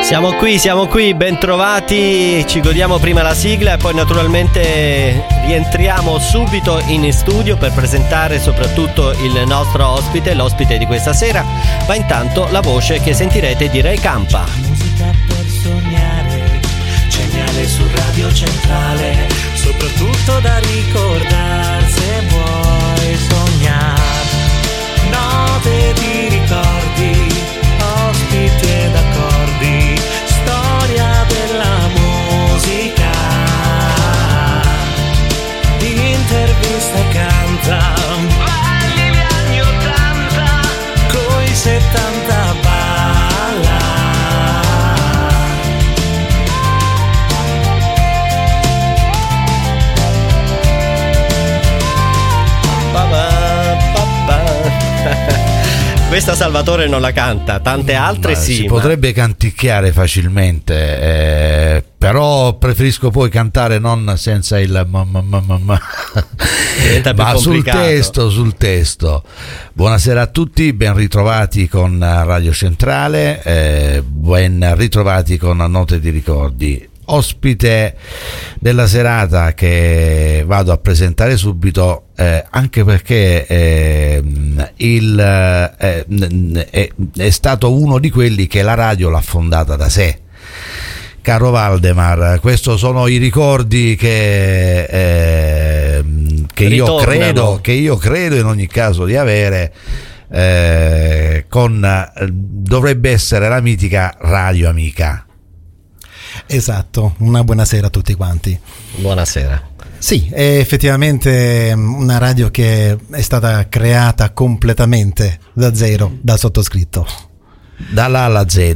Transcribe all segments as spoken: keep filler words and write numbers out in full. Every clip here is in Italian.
Siamo qui, siamo qui, ben trovati, ci godiamo prima la sigla e poi naturalmente rientriamo subito in studio per presentare soprattutto il nostro ospite, l'ospite di questa sera, ma intanto la voce che sentirete di Ray Campa. Musica per sognare, geniale su Radio Centrale, soprattutto da ricordare se vuoi sognare, note di ricordi, ospiti ed accordi, storia della musica, intervista e canta, balli gli anni ottanta, coi settanta balla. Questa Salvatore non la canta, tante altre ma sì. Si ma... potrebbe canticchiare facilmente, eh, però preferisco poi cantare non senza il ma, ma, ma, ma, ma. ma sul testo, sul testo. Buonasera a tutti, ben ritrovati con Radio Centrale, eh, ben ritrovati con Note di Ricordi. Ospite della serata che vado a presentare subito, eh, anche perché eh, il, eh, è, è stato uno di quelli che la radio l'ha fondata da sé. Caro Valdemar, questi sono i ricordi che, eh, che io credo che io credo in ogni caso di avere, eh, con dovrebbe essere la mitica Radio Amica. Esatto, una buonasera a tutti quanti. Buonasera. Sì, è effettivamente una radio che è stata creata completamente da zero, dal sottoscritto. Dall'A alla Z.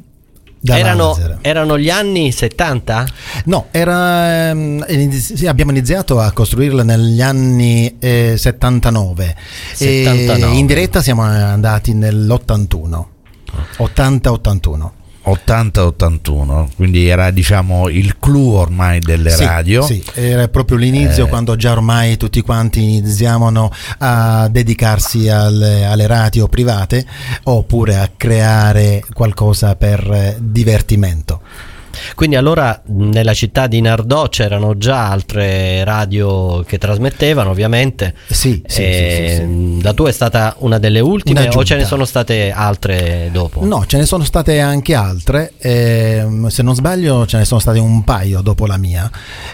Erano, erano gli anni settanta? No, era, eh, abbiamo iniziato a costruirla negli anni eh, settantanove. settantanove. E in diretta siamo andati nell'ottantuno. ottanta ottantuno. ottanta ottantuno, quindi era diciamo il clou ormai delle sì, radio. Sì, era proprio l'inizio, eh. quando già ormai tutti quanti iniziavano a dedicarsi alle, alle radio private oppure a creare qualcosa per divertimento. Quindi allora nella città di Nardò c'erano già altre radio che trasmettevano, ovviamente. Sì, sì, e sì, sì, sì. La tua è stata una delle ultime o ce ne sono state altre dopo? No, ce ne sono state anche altre, eh, se non sbaglio ce ne sono state un paio dopo la mia,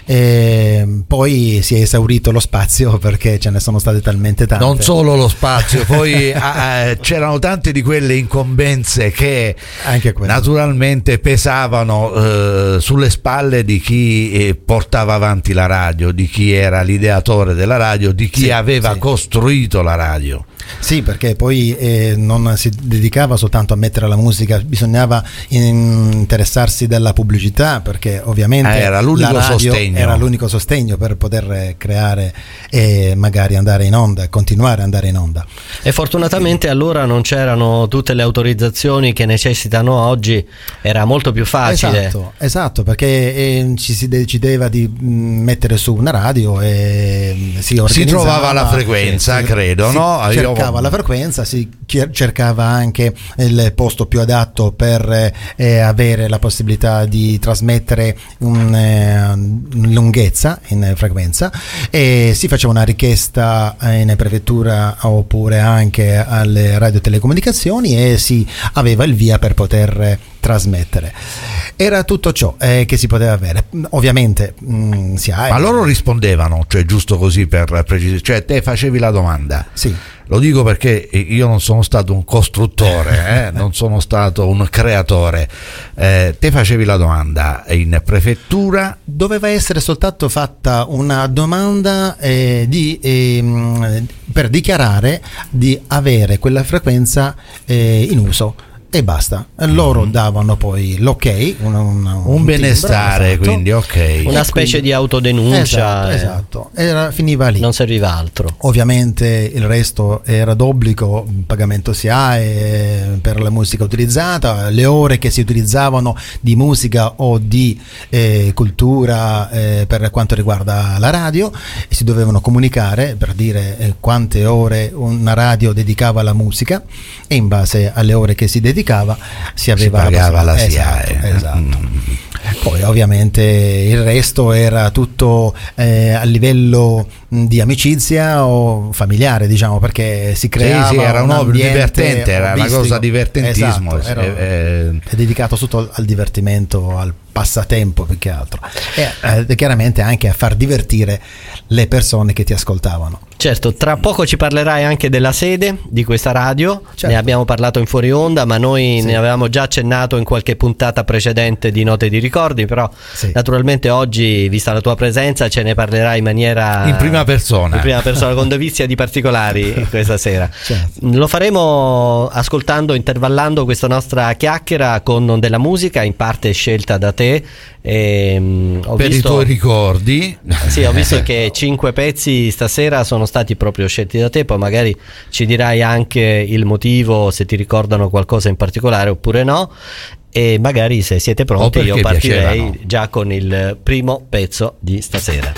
eh, poi si è esaurito lo spazio perché ce ne sono state talmente tante. Non solo lo spazio, poi ah, c'erano tante di quelle incombenze che anche naturalmente pesavano eh, sulle spalle di chi eh, portava avanti la radio, di chi era l'ideatore della radio, di chi sì, aveva sì. costruito la radio. Sì, perché poi eh, non si dedicava soltanto a mettere la musica, bisognava interessarsi della pubblicità, perché ovviamente eh, era l'unico la radio sostegno. era l'unico sostegno per poter creare e magari andare in onda, continuare ad andare in onda. E fortunatamente allora non c'erano tutte le autorizzazioni che necessitano oggi, era molto più facile. Esatto, esatto, perché eh, ci si decideva di mh, mettere su una radio e si organizzava, si trovava la frequenza, si, credo, si no? cercava Io... la frequenza, si cercava anche il posto più adatto per eh, avere la possibilità di trasmettere un, eh, lunghezza in frequenza, e si faceva una richiesta in prefettura oppure anche alle radiotelecomunicazioni e si aveva il via per poter trasmettere. Era tutto ciò eh, che si poteva avere. Ovviamente mh, si ha. Ma loro rispondevano, cioè giusto così per precisare, cioè te facevi la domanda. Sì. Lo dico perché io non sono stato un costruttore, eh, non sono stato un creatore. Eh, te facevi la domanda in prefettura. Doveva essere soltanto fatta una domanda eh, di, eh, per dichiarare di avere quella frequenza eh, in uso. E basta, loro davano poi l'ok, un, un, un, un benestare, esatto. Quindi ok, una specie quindi, di autodenuncia. Esatto, esatto. Era, finiva lì. Non serviva altro. Ovviamente il resto era d'obbligo, il pagamento S I A E per la musica utilizzata, le ore che si utilizzavano di musica o di eh, cultura eh, per quanto riguarda la radio, e si dovevano comunicare per dire eh, quante ore una radio dedicava alla musica, e in base alle ore che si dedicava dedicava si aveva si pagava la, la S I A E. Esatto, esatto. Mm. Poi ovviamente il resto era tutto eh, a livello mh, di amicizia o familiare, diciamo, perché si creava sì, sì, era un, un hobby divertente, era una cosa divertentismo. Esatto, era, eh, è dedicato tutto al, al divertimento, al passatempo più che altro, e eh, chiaramente anche a far divertire le persone che ti ascoltavano. Certo, tra poco ci parlerai anche della sede di questa radio, certo. Ne abbiamo parlato in fuori onda, ma noi sì. ne avevamo già accennato in qualche puntata precedente di Note di Ricordi, però sì. naturalmente oggi, vista la tua presenza, ce ne parlerai in maniera in prima persona, in prima persona con dovizia di particolari questa sera. Certo. Lo faremo ascoltando, intervallando questa nostra chiacchiera con della musica in parte scelta da te. E, um, ho per visto, i tuoi ricordi. Sì, ho visto che cinque pezzi stasera sono stati proprio scelti da te, poi magari ci dirai anche il motivo, se ti ricordano qualcosa in particolare oppure no, e magari se siete pronti io partirei piacevano. già con il primo pezzo di stasera.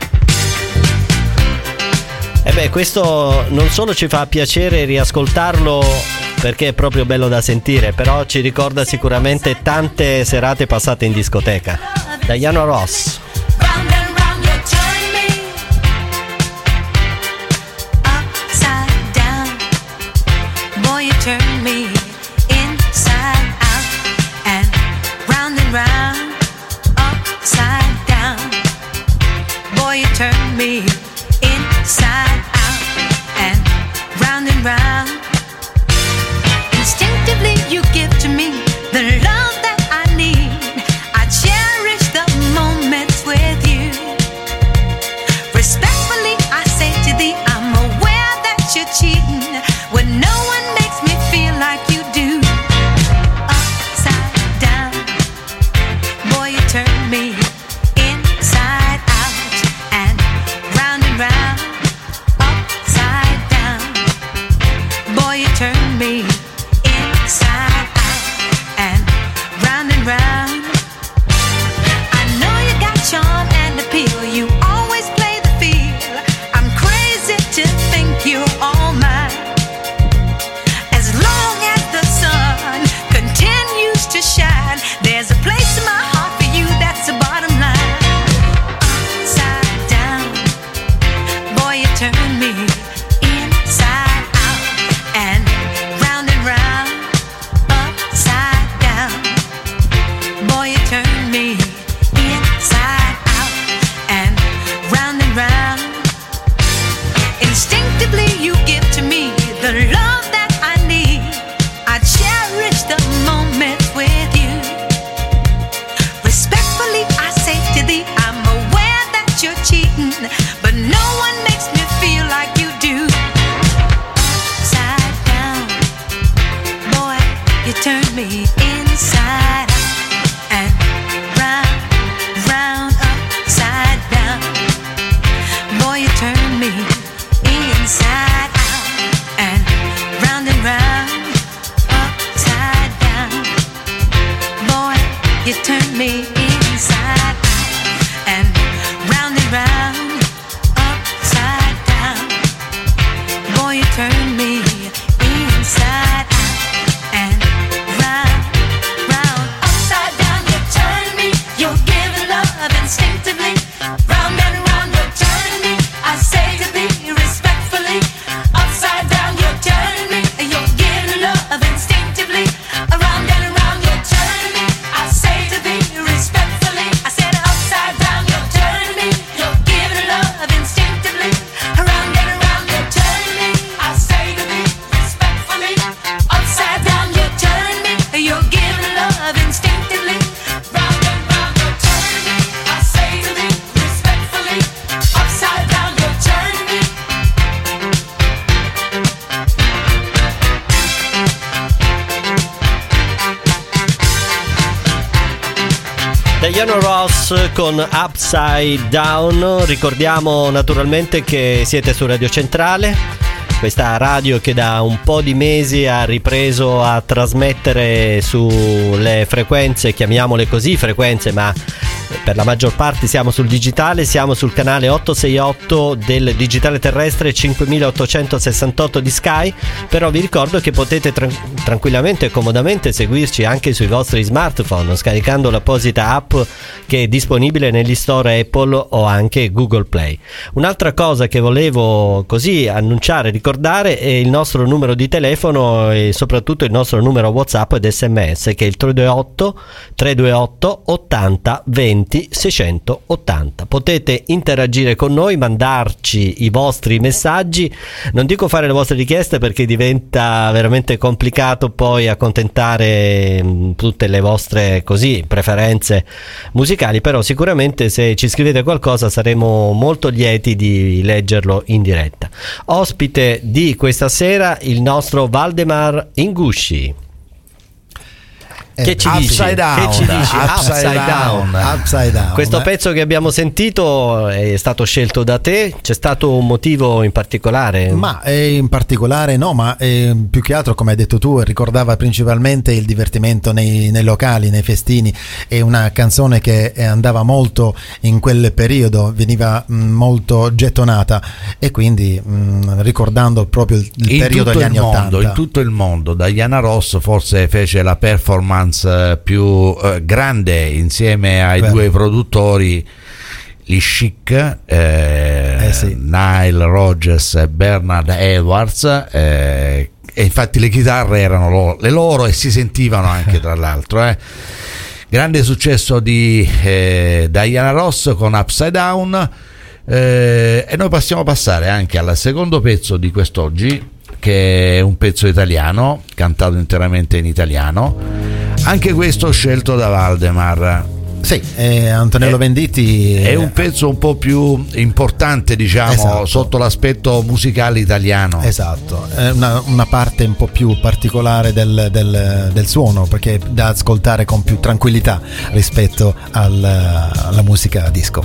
E beh, questo non solo ci fa piacere riascoltarlo perché è proprio bello da sentire, però ci ricorda sicuramente tante serate passate in discoteca. Diana Ross. Turn me inside out and round and round, upside down. Boy, you turn me inside out and round and round. Instinctively you give to me the love that I need. I cherish the moments with you. Respectfully I say to thee, I'm aware that you're cheating when no one makes me feel like you do. Upside down, boy, you turn me inside out and round and round. Upside down, boy, you turn me inside out and round and round. I know you got charm and appeal, you always play the field. I'm crazy to think you're all mine. As long as the sun continues to shine, there's a place in my heart for you, that's the bottom line. Upside down, boy, you turn me inside out and round and round. Upside down, boy, you turn me inside out and round and round. Instinctively you give to me the love that I need. I cherish the moments with you. Respectfully I say to thee, I'm aware that you're cheating, but no one makes me feel like you do. Upside down, boy, you turn me inside out and round, round, upside down. Boy, you turn me inside out and round and round, upside down. Boy, you turn me inside out and round and round, upside down. Boy, you turn me inside out and round, round, upside down. You turn me, you're giving love instinctively. Round and round, you turn me, I say to thee respectfully. Upside down, you turn me, you're giving love instinctively. Around and around, you turn me, I say to thee respectfully. I said upside down, you turn me, you're giving love instinctively. Around and around, you turn me, I say to thee respectfully. Upside down, you turn me, you're giving love instinctively. Round and round, you turn me, I say to thee respectfully. Upside down, you turn me. Diana Ross con Upside Down. Ricordiamo naturalmente che siete su Radio Centrale, questa radio che da un po' di mesi ha ripreso a trasmettere sulle frequenze, chiamiamole così frequenze, ma per la maggior parte siamo sul digitale, siamo sul canale ottocentosesantotto del digitale terrestre cinquemilaottocentosessantotto di Sky, però vi ricordo che potete tra- tranquillamente e comodamente seguirci anche sui vostri smartphone scaricando l'apposita app che è disponibile negli store Apple o anche Google Play. Un'altra cosa che volevo così annunciare, ricordare, è il nostro numero di telefono e soprattutto il nostro numero WhatsApp ed S M S, che è il tre due otto tre due otto ottanta venti seicentottanta. Potete interagire con noi, mandarci i vostri messaggi, non dico fare le vostre richieste perché diventa veramente complicato poi accontentare mh, tutte le vostre così preferenze musicali, però sicuramente se ci scrivete qualcosa saremo molto lieti di leggerlo in diretta. Ospite di questa sera il nostro Valdemar Ingusci. Che ci dici? Upside Down, che ci dici? Upside, Upside down. down. Upside Down. Questo pezzo che abbiamo sentito è stato scelto da te, c'è stato un motivo in particolare? Ma eh, in particolare no, ma eh, più che altro, come hai detto tu, ricordava principalmente il divertimento nei, nei locali, nei festini. È una canzone che andava molto in quel periodo, veniva mh, molto gettonata, e quindi mh, ricordando proprio il, il periodo degli anni ottanta. In tutto il mondo, Diana Ross forse fece la performance più eh, grande insieme ai Beh. due produttori, gli Chic, eh, eh sì. Nile Rodgers e Bernard Edwards, eh, e infatti le chitarre erano loro, le loro, e si sentivano anche tra l'altro. Eh. Grande successo di eh, Diana Ross con Upside Down, eh, e noi possiamo passare anche al secondo pezzo di quest'oggi, che è un pezzo italiano, cantato interamente in italiano, anche questo scelto da Valdemar. Sì, eh, Antonello è, Venditti è un pezzo un po' più importante, diciamo, esatto, sotto l'aspetto musicale italiano. Esatto, è una, una parte un po' più particolare del, del, del suono, perché è da ascoltare con più tranquillità rispetto al, alla musica disco.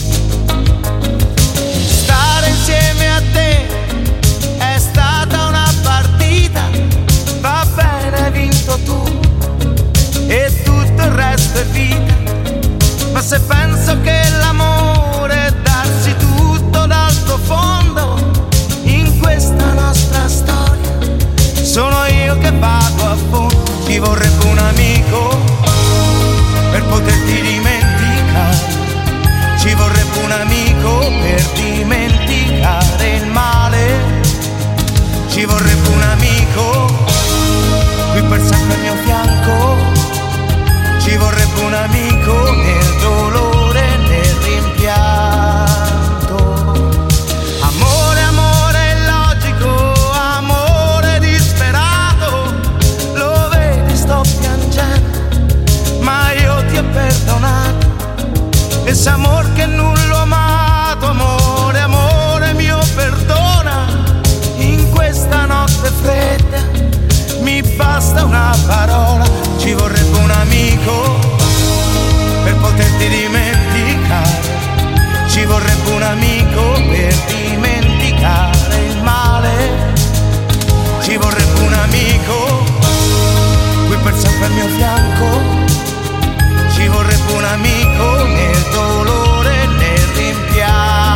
Stare insieme a te è stata una partita, va bene, hai vinto tu e tutto il resto è vita. Ma se penso che l'amore è darsi tutto dal profondo in questa nostra storia, sono io che vado a fondo. Ci vorrebbe un amico per poterti dimenticare, ci vorrebbe un amico per dimenticare il male, ci vorrebbe un amico qui per sempre al mio fianco, ci vorrebbe un amico nel dolore e nel rimpianto. Amore, amore illogico, amore disperato, lo vedi sto piangendo, ma io ti ho perdonato. Esse amor che nulla ho amato, amore, amore mio perdona. In questa notte fredda mi basta una parola, ci vorrebbe un amico per poterti dimenticare, ci vorrebbe un amico per dimenticare il male, ci vorrebbe un amico qui per sempre al mio fianco, ci vorrebbe un amico nel dolore e nel rimpianto.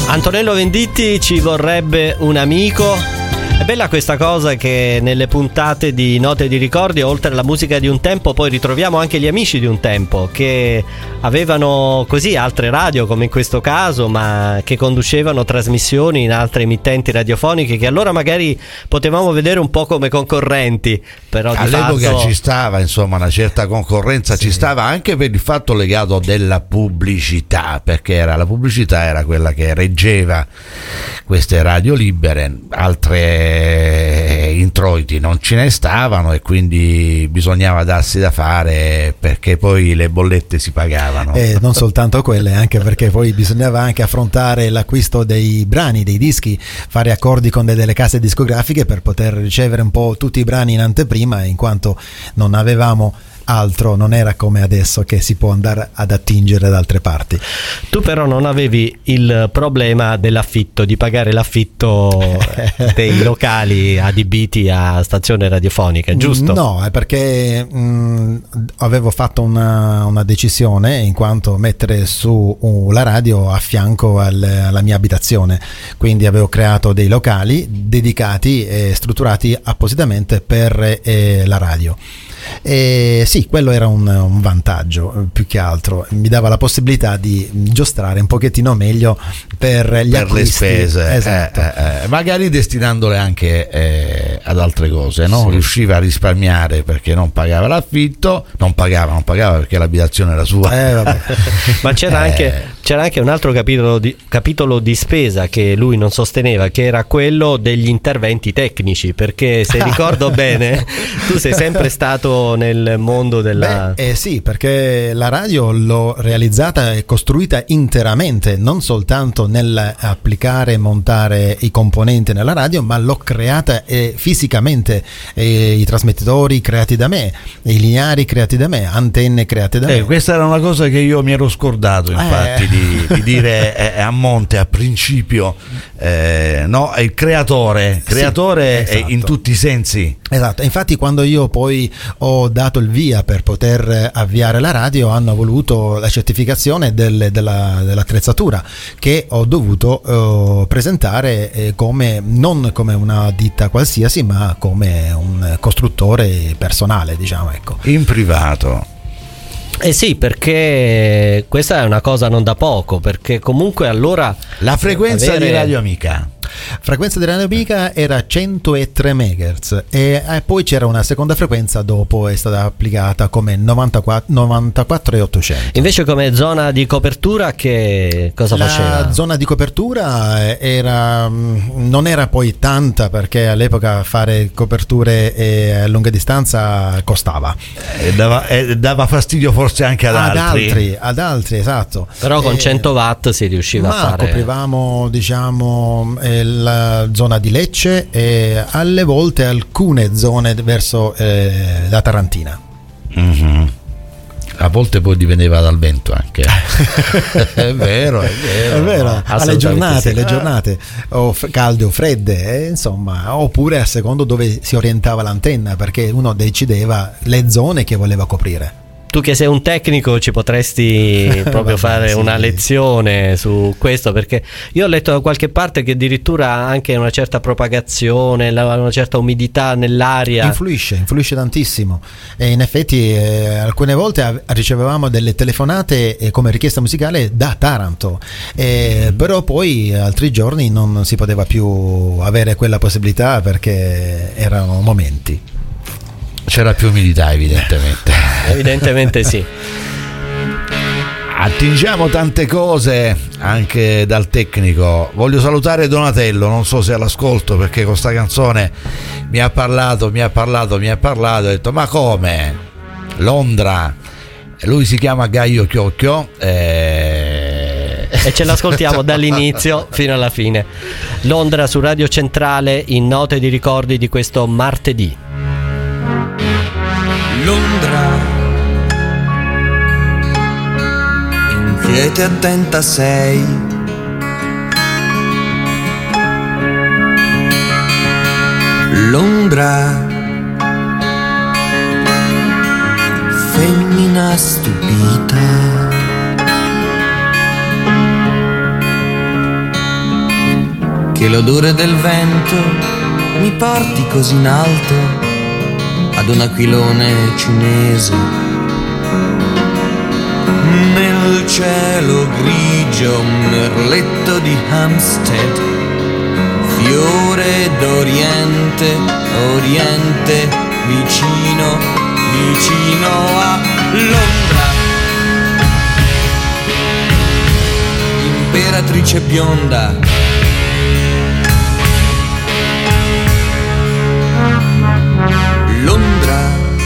Antonello Venditti, ci vorrebbe un amico. È bella questa cosa che nelle puntate di Note di Ricordi, oltre alla musica di un tempo, poi ritroviamo anche gli amici di un tempo che avevano così altre radio, come in questo caso, ma che conducevano trasmissioni in altre emittenti radiofoniche che allora magari potevamo vedere un po' come concorrenti, però di all'epoca fatto... ci stava insomma una certa concorrenza, sì. Ci stava anche per il fatto legato della pubblicità, perché era la pubblicità era quella che reggeva queste radio libere, altre introiti non ce ne stavano e quindi bisognava darsi da fare perché poi le bollette si pagavano. E non soltanto quelle, anche perché poi bisognava anche affrontare l'acquisto dei brani, dei dischi, fare accordi con delle case discografiche per poter ricevere un po' tutti i brani in anteprima, in quanto non avevamo altro, non era come adesso che si può andare ad attingere da altre parti. Tu però non avevi il problema dell'affitto, di pagare l'affitto dei locali adibiti a stazione radiofonica, giusto? No, è perché mh, avevo fatto una, una decisione, in quanto mettere su uh, la radio a fianco al, alla mia abitazione, quindi avevo creato dei locali dedicati e strutturati appositamente per eh, la radio. E sì, quello era un, un vantaggio, più che altro mi dava la possibilità di giostrare un pochettino meglio per gli per acquisti. le spese, esatto. eh, eh, magari destinandole anche eh, ad altre cose, no? Sì. Riusciva a risparmiare perché non pagava l'affitto, non pagava, non pagava perché l'abitazione era sua. Eh, vabbè. Ma c'era Eh. anche c'era anche un altro capitolo di, capitolo di spesa che lui non sosteneva, che era quello degli interventi tecnici, perché se ricordo bene tu sei sempre stato nel mondo della... Beh, eh sì, perché la radio l'ho realizzata e costruita interamente, non soltanto nell'applicare e montare i componenti nella radio, ma l'ho creata eh, fisicamente, eh, i trasmettitori creati da me, i lineari creati da me, antenne create da Eh, me. questa era una cosa che io mi ero scordato infatti Eh. di, di dire eh, a monte, a principio, eh, no, è il creatore, creatore Sì, esatto. in tutti i sensi. Esatto, infatti quando io poi ho dato il via per poter avviare la radio hanno voluto la certificazione del, della, dell'attrezzatura che ho dovuto eh, presentare eh, come non come una ditta qualsiasi, ma come un costruttore personale, diciamo, ecco. In privato. Eh sì, perché questa è una cosa non da poco, perché comunque allora La frequenza avere... di Radio Amica. Frequenza di Radio Amica era centotre megahertz e eh, poi c'era una seconda frequenza, dopo è stata applicata come novantaquattro, novantaquattro e ottocento. Invece come zona di copertura che cosa La faceva? zona di copertura era non era poi tanta, perché all'epoca fare coperture eh, a lunga distanza costava. Eh, dava, eh, dava fastidio forse anche ad, Ad altri. altri, ad altri, esatto. Però con Eh, cento watt si riusciva ma a fare... coprivamo, diciamo, eh, la zona di Lecce e alle volte alcune zone verso eh, la Tarantina. Mm-hmm. A volte poi dipendeva dal vento anche. È vero, è vero. È vero, alle assolutamente giornate, sì. le giornate o f- calde o fredde, eh, insomma, oppure a secondo dove si orientava l'antenna, perché uno decideva le zone che voleva coprire. Tu che sei un tecnico ci potresti proprio Vabbè, fare sì. una lezione su questo, perché io ho letto da qualche parte che addirittura anche una certa propagazione, la- una certa umidità nell'aria Influisce, influisce tantissimo, e in effetti eh, alcune volte av- ricevevamo delle telefonate eh, come richiesta musicale da Taranto, eh, però poi altri giorni non si poteva più avere quella possibilità perché erano momenti. C'era più umidità evidentemente. evidentemente sì. Attingiamo tante cose anche dal tecnico. Voglio salutare Donatello, non so se è all'ascolto, perché con sta canzone mi ha parlato, mi ha parlato, mi ha parlato, ho detto ma come? Londra. Lui si chiama Gaio Chiocchio e... E ce l'ascoltiamo dall'inizio fino alla fine. Londra su Radio Centrale in Note di Ricordi di questo martedì. Londra, inquieta e attenta sei, Londra, femmina stupita, che l'odore del vento mi porti così in alto ad un aquilone cinese. Nel cielo grigio un merletto di Hampstead, fiore d'Oriente, Oriente, vicino, vicino a Londra. Imperatrice bionda, Londra,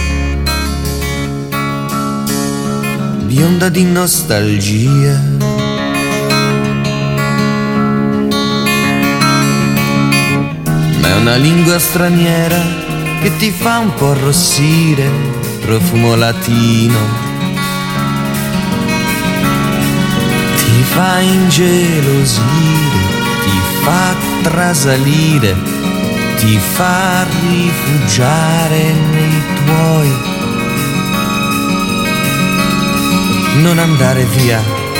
bionda di nostalgia. Ma è una lingua straniera che ti fa un po' arrossire, profumo latino, ti fa ingelosire, ti fa trasalire, ti fa rifugiare nei tuoi. Non andare via,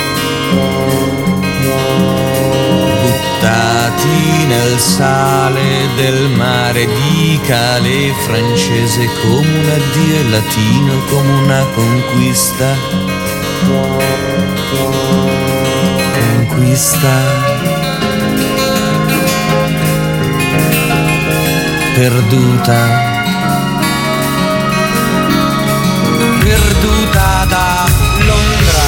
buttati nel sale del mare di Calais francese, come un addio e latino, come una conquista, conquista. Perduta, perduta da Londra,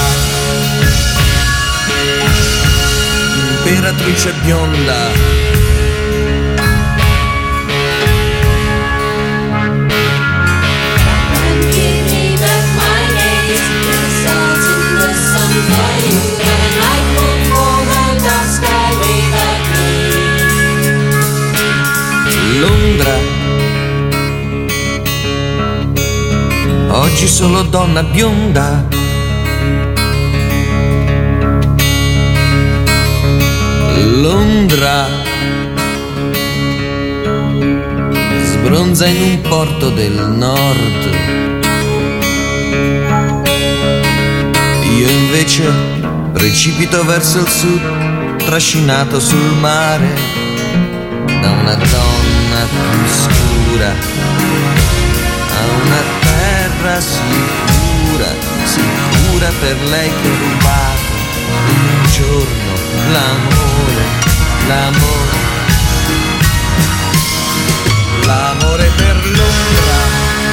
imperatrice bionda. Londra, oggi solo donna bionda. Londra, sbronza in un porto del nord. Io invece precipito verso il sud, trascinato sul mare da una donna più scura, a una terra sicura, sicura per lei che ho rubato un giorno l'amore, l'amore, l'amore per Londra.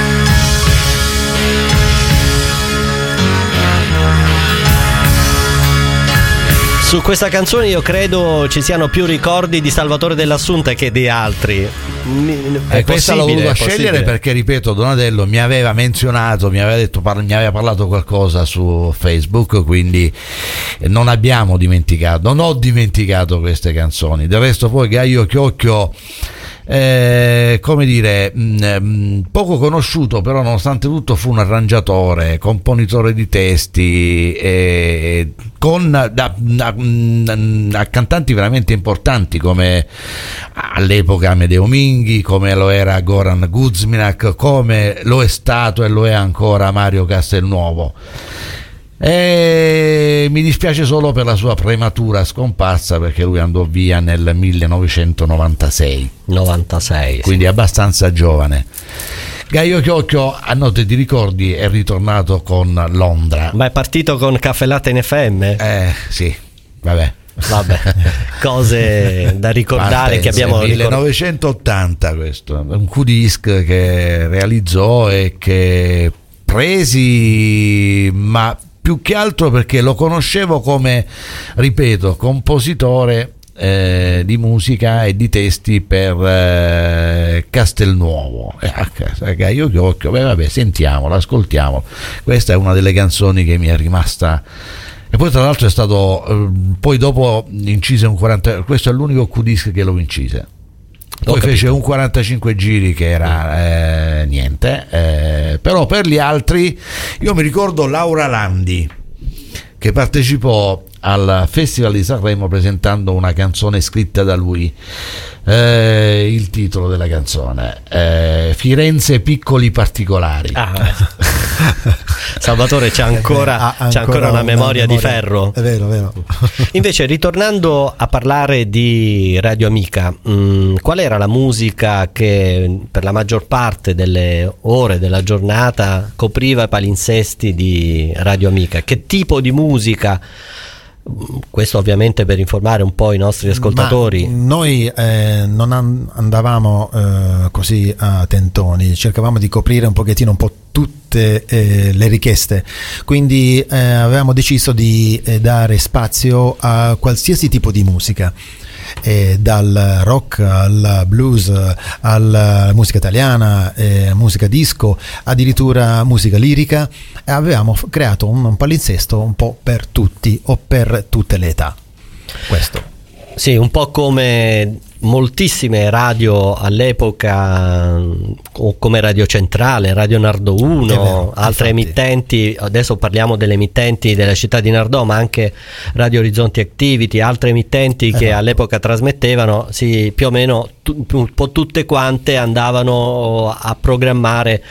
Su questa canzone io credo ci siano più ricordi di Salvatore dell'Assunta che di altri. È e questa l'ho voluta scegliere perché, ripeto, Donatello mi aveva menzionato, mi aveva detto, mi aveva parlato qualcosa su Facebook, quindi non abbiamo dimenticato, non ho dimenticato queste canzoni. Del resto poi Gaio Chiocchio, Eh, come dire, mh, poco conosciuto, però nonostante tutto fu un arrangiatore, componitore di testi, eh, con da, da, da cantanti veramente importanti come all'epoca Amedeo Minghi, come lo era Goran Kuzminak, come lo è stato e lo è ancora Mario Castelnuovo. E mi dispiace solo per la sua prematura scomparsa, perché lui andò via nel millenovecentonovantasei novantasei, quindi sì, abbastanza giovane. Gaio Chiocchio, a notte di ricordi, è ritornato con Londra. Ma è partito con Caffè Latte in F M? Eh sì, vabbè Vabbè, cose da ricordare. Parte, che abbiamo millenovecentottanta, questo un Q-disc che realizzò e che presi, ma più che altro perché lo conoscevo come, ripeto, compositore eh, di musica e di testi per eh, Castelnuovo. Eh, io Chiocchio, beh, vabbè, sentiamolo, ascoltiamolo. Questa è una delle canzoni che mi è rimasta. E poi tra l'altro è stato eh, poi dopo incise un quaranta, questo è l'unico Q-disc che lo incise. Poi fece un quarantacinque giri che era eh, niente, eh, però per gli altri io mi ricordo Laura Landi che partecipò al Festival di Sanremo presentando una canzone scritta da lui. Eh, il titolo della canzone eh, Firenze piccoli particolari. Ah, Salvatore c'ha ancora, Ah, c'ha ancora una, una memoria, memoria di ferro. È vero, è vero. Invece, ritornando a parlare di Radio Amica, mh, qual era la musica che per la maggior parte delle ore della giornata copriva i palinsesti di Radio Amica? Che tipo di musica? Questo ovviamente per informare un po' i nostri ascoltatori. Ma noi eh, non an- andavamo eh, così a tentoni, cercavamo di coprire un pochettino un po' tutte eh, le richieste, quindi eh, avevamo deciso di eh, dare spazio a qualsiasi tipo di musica. Eh, dal rock al blues alla musica italiana, eh, musica disco, addirittura musica lirica. Avevamo f- creato un, un palinsesto un po' per tutti o per tutte le età. Questo. Sì, un po' come moltissime radio all'epoca, o come Radio Centrale, Radio Nardò uno, vero, altre infatti. emittenti. Adesso parliamo delle emittenti della città di Nardò, ma anche Radio Orizzonti Activity, altre emittenti che Esatto. all'epoca trasmettevano, sì, più o meno tu, un po' tutte quante andavano a programmare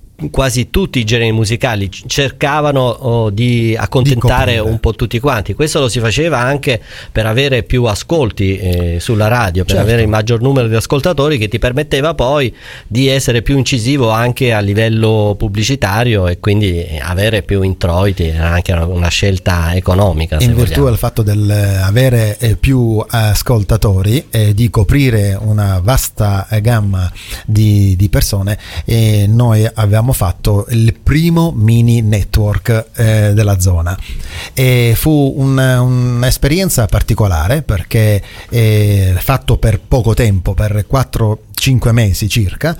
quasi tutti i generi musicali, cercavano oh, di accontentare Di coprire. un po' tutti quanti. Questo lo si faceva anche per avere più ascolti eh, sulla radio, per Certo. avere il maggior numero di ascoltatori, che ti permetteva poi di essere più incisivo anche a livello pubblicitario e quindi avere più introiti. Era anche una scelta economica, se In virtù vogliamo. del fatto di avere eh, più ascoltatori e di coprire una vasta eh, gamma di, di persone, e noi avevamo fatto il primo mini network eh, della zona, e fu un, un'esperienza particolare perché eh, fatto per poco tempo, per quattro cinque mesi circa,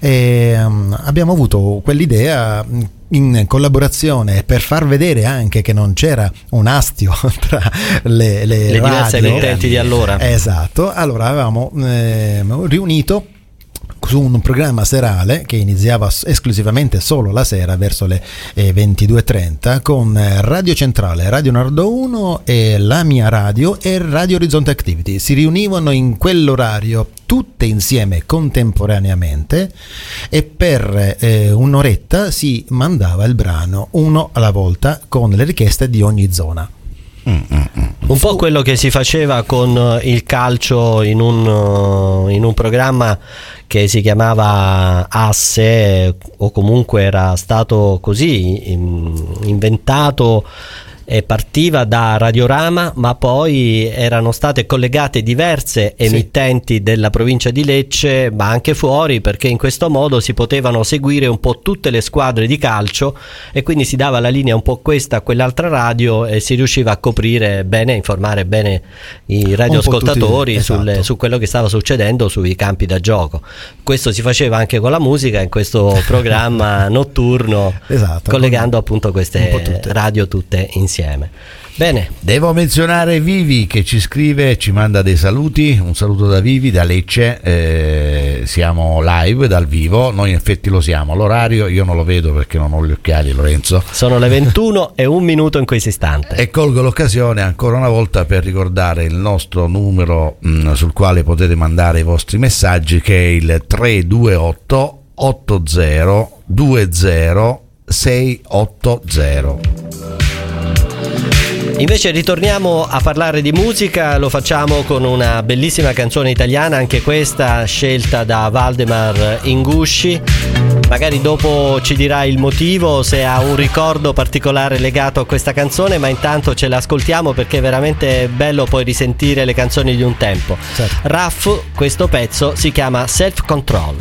e um, abbiamo avuto quell'idea in collaborazione per far vedere anche che non c'era un astio tra le, le, Le diverse radio. emittenti di allora. Esatto, allora avevamo eh, riunito su un programma serale che iniziava esclusivamente solo la sera verso le eh, ventidue e trenta, con Radio Centrale, Radio Nardò uno e la mia radio e Radio Orizzonte Activity. Si riunivano in quell'orario tutte insieme contemporaneamente, e per eh, un'oretta si mandava il brano uno alla volta con le richieste di ogni zona. Un po' quello che si faceva con il calcio in un, in un programma che si chiamava Asse, o comunque era stato così inventato e partiva da Radiorama, ma poi erano state collegate diverse emittenti sì. della provincia di Lecce, ma anche fuori, perché in questo modo si potevano seguire un po' tutte le squadre di calcio, e quindi si dava la linea un po' questa a quell'altra radio e si riusciva a coprire bene, a informare bene i radioascoltatori tutti, sulle, esatto. su quello che stava succedendo sui campi da gioco. Questo si faceva anche con la musica in questo programma notturno, esatto, collegando appunto queste tutte. radio tutte insieme. Insieme. Bene. Devo menzionare Vivi che ci scrive, ci manda dei saluti. Un saluto da Vivi, da Lecce. Eh, siamo live dal vivo, noi in effetti lo siamo. L'orario io non lo vedo perché non ho gli occhiali, Lorenzo. Sono le ventuno e un minuto in questo istante. E colgo l'occasione ancora una volta per ricordare il nostro numero mh, sul quale potete mandare i vostri messaggi, che è il tre due otto otto zero due zero sei otto zero. Invece ritorniamo a parlare di musica, lo facciamo con una bellissima canzone italiana, anche questa scelta da Valdemar Ingusci. Magari dopo ci dirà il motivo, se ha un ricordo particolare legato a questa canzone, ma intanto ce l'ascoltiamo perché è veramente bello poi risentire le canzoni di un tempo. Certo. Raff, questo pezzo si chiama Self Control.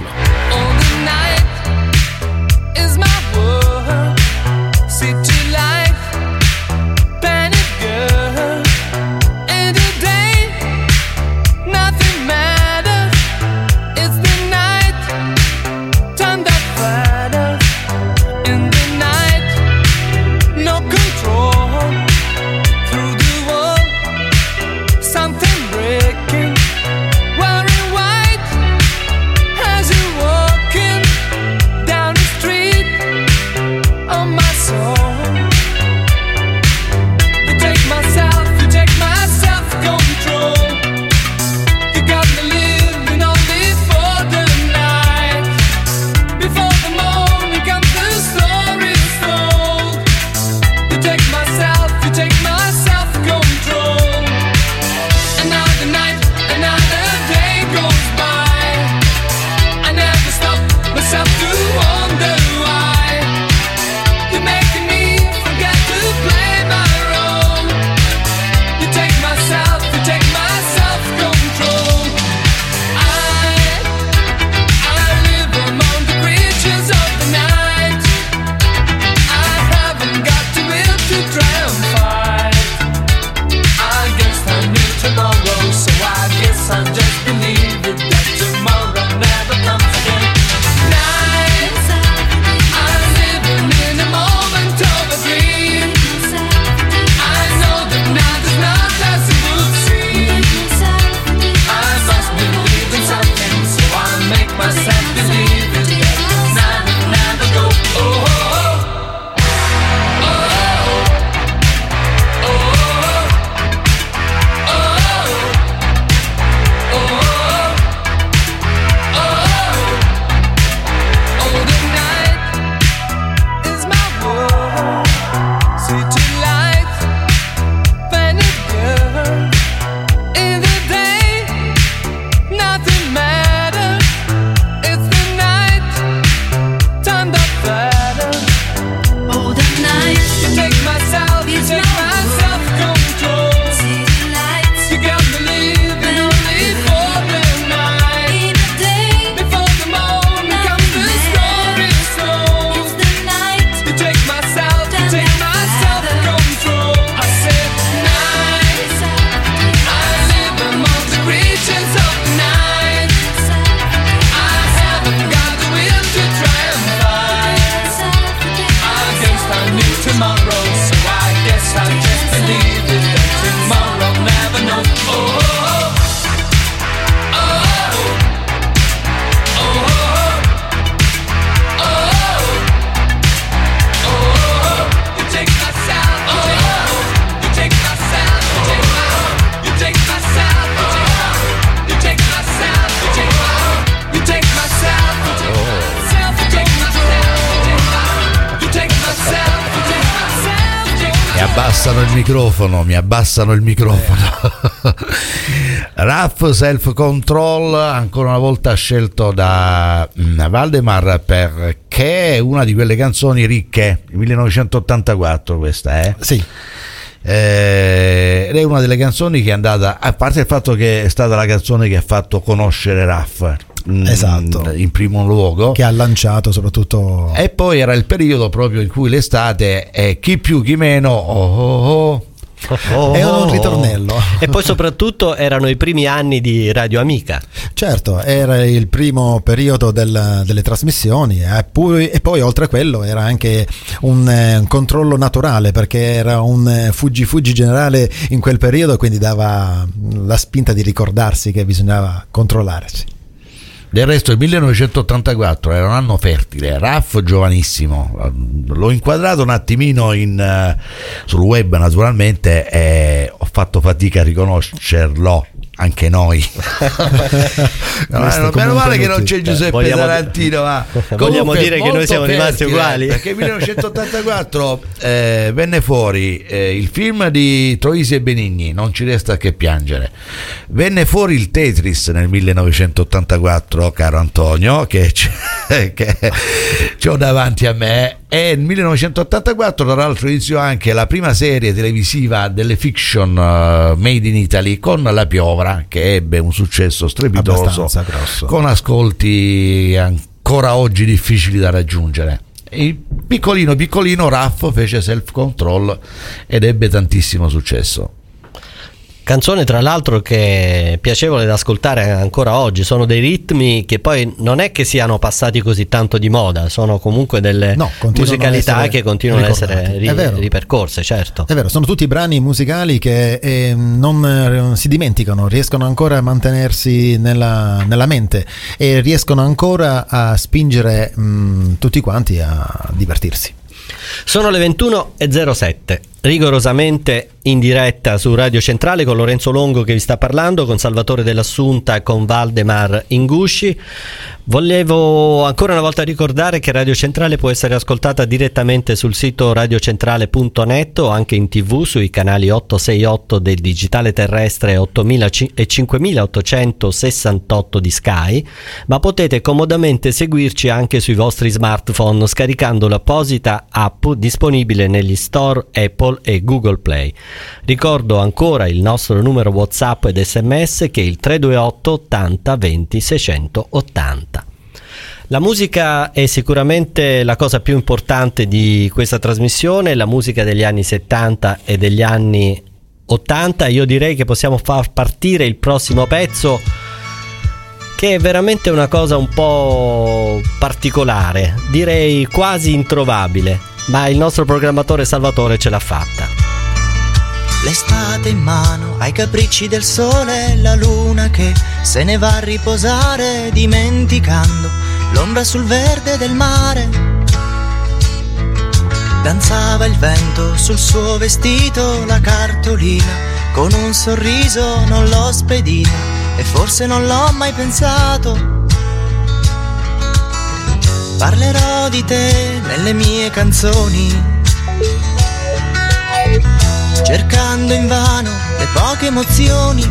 Something breaking, wearing white as you walk. abbassano il microfono, mi abbassano il microfono. Ruff Self Control, ancora una volta scelto da Valdemar perché è una di quelle canzoni ricche, millenovecentottantaquattro questa è. Sì. Eh, ed è una delle canzoni che è andata, a parte il fatto che è stata la canzone che ha fatto conoscere Ruff, esatto, in primo luogo, che ha lanciato soprattutto, e poi era il periodo proprio in cui l'estate è chi più chi meno oh oh oh. Oh, è un ritornello. E poi soprattutto erano i primi anni di Radio Amica. Certo, era il primo periodo del, delle trasmissioni e poi, e poi oltre a quello era anche un, eh, un controllo naturale, perché era un eh, fuggi fuggi generale in quel periodo, quindi dava la spinta di ricordarsi che bisognava controllarsi. Del resto il millenovecentottantaquattro era un anno fertile, Ruff giovanissimo, l'ho inquadrato un attimino in, uh, sul web naturalmente e ho fatto fatica a riconoscerlo, anche noi. No, meno male che non c'è Giuseppe vogliamo, Tarantino, ma vogliamo dire che noi siamo rimasti fertile, uguali, perché nel millenovecentottantaquattro eh, venne fuori eh, il film di Troisi e Benigni, Non ci resta che piangere, venne fuori il Tetris nel millenovecentottantaquattro, caro Antonio, che, che c'ho davanti a me, e nel millenovecentottantaquattro tra l'altro iniziò anche la prima serie televisiva delle fiction uh, made in Italy con La Piovra, che ebbe un successo strepitoso con ascolti ancora oggi difficili da raggiungere. Il piccolino piccolino Ruff fece Self Control ed ebbe tantissimo successo. Canzone tra l'altro che è piacevole da ascoltare ancora oggi, sono dei ritmi che poi non è che siano passati così tanto di moda, sono comunque delle no, musicalità che continuano ad essere ri- ripercorse, certo. È vero, sono tutti brani musicali che eh, non eh, si dimenticano, riescono ancora a mantenersi nella, nella mente e riescono ancora a spingere mh, tutti quanti a divertirsi. Sono le ventuno e zero sette, rigorosamente in diretta su Radio Centrale con Lorenzo Longo che vi sta parlando, con Salvatore Dell'Assunta e con Valdemar Ingusci. Volevo ancora una volta ricordare che Radio Centrale può essere ascoltata direttamente sul sito radiocentrale punto net o anche in tv sui canali ottocentosesantotto del digitale terrestre e cinquemilaottocentosessantotto di Sky, ma potete comodamente seguirci anche sui vostri smartphone scaricando l'apposita app disponibile negli store Apple e Google Play. Ricordo ancora il nostro numero WhatsApp ed sms che è il tre due otto ottanta venti seicentottanta. La musica è sicuramente la cosa più importante di questa trasmissione, la musica degli anni settanta e degli anni ottanta. Io direi che possiamo far partire il prossimo pezzo, che è veramente una cosa un po' particolare, direi quasi introvabile, ma il nostro programmatore Salvatore ce l'ha fatta. L'estate in mano ai capricci del sole, la luna che se ne va a riposare, dimenticando l'ombra sul verde del mare. Danzava il vento sul suo vestito, la cartolina con un sorriso non l'ho spedita e forse non l'ho mai pensato. Parlerò di te nelle mie canzoni, cercando invano le poche emozioni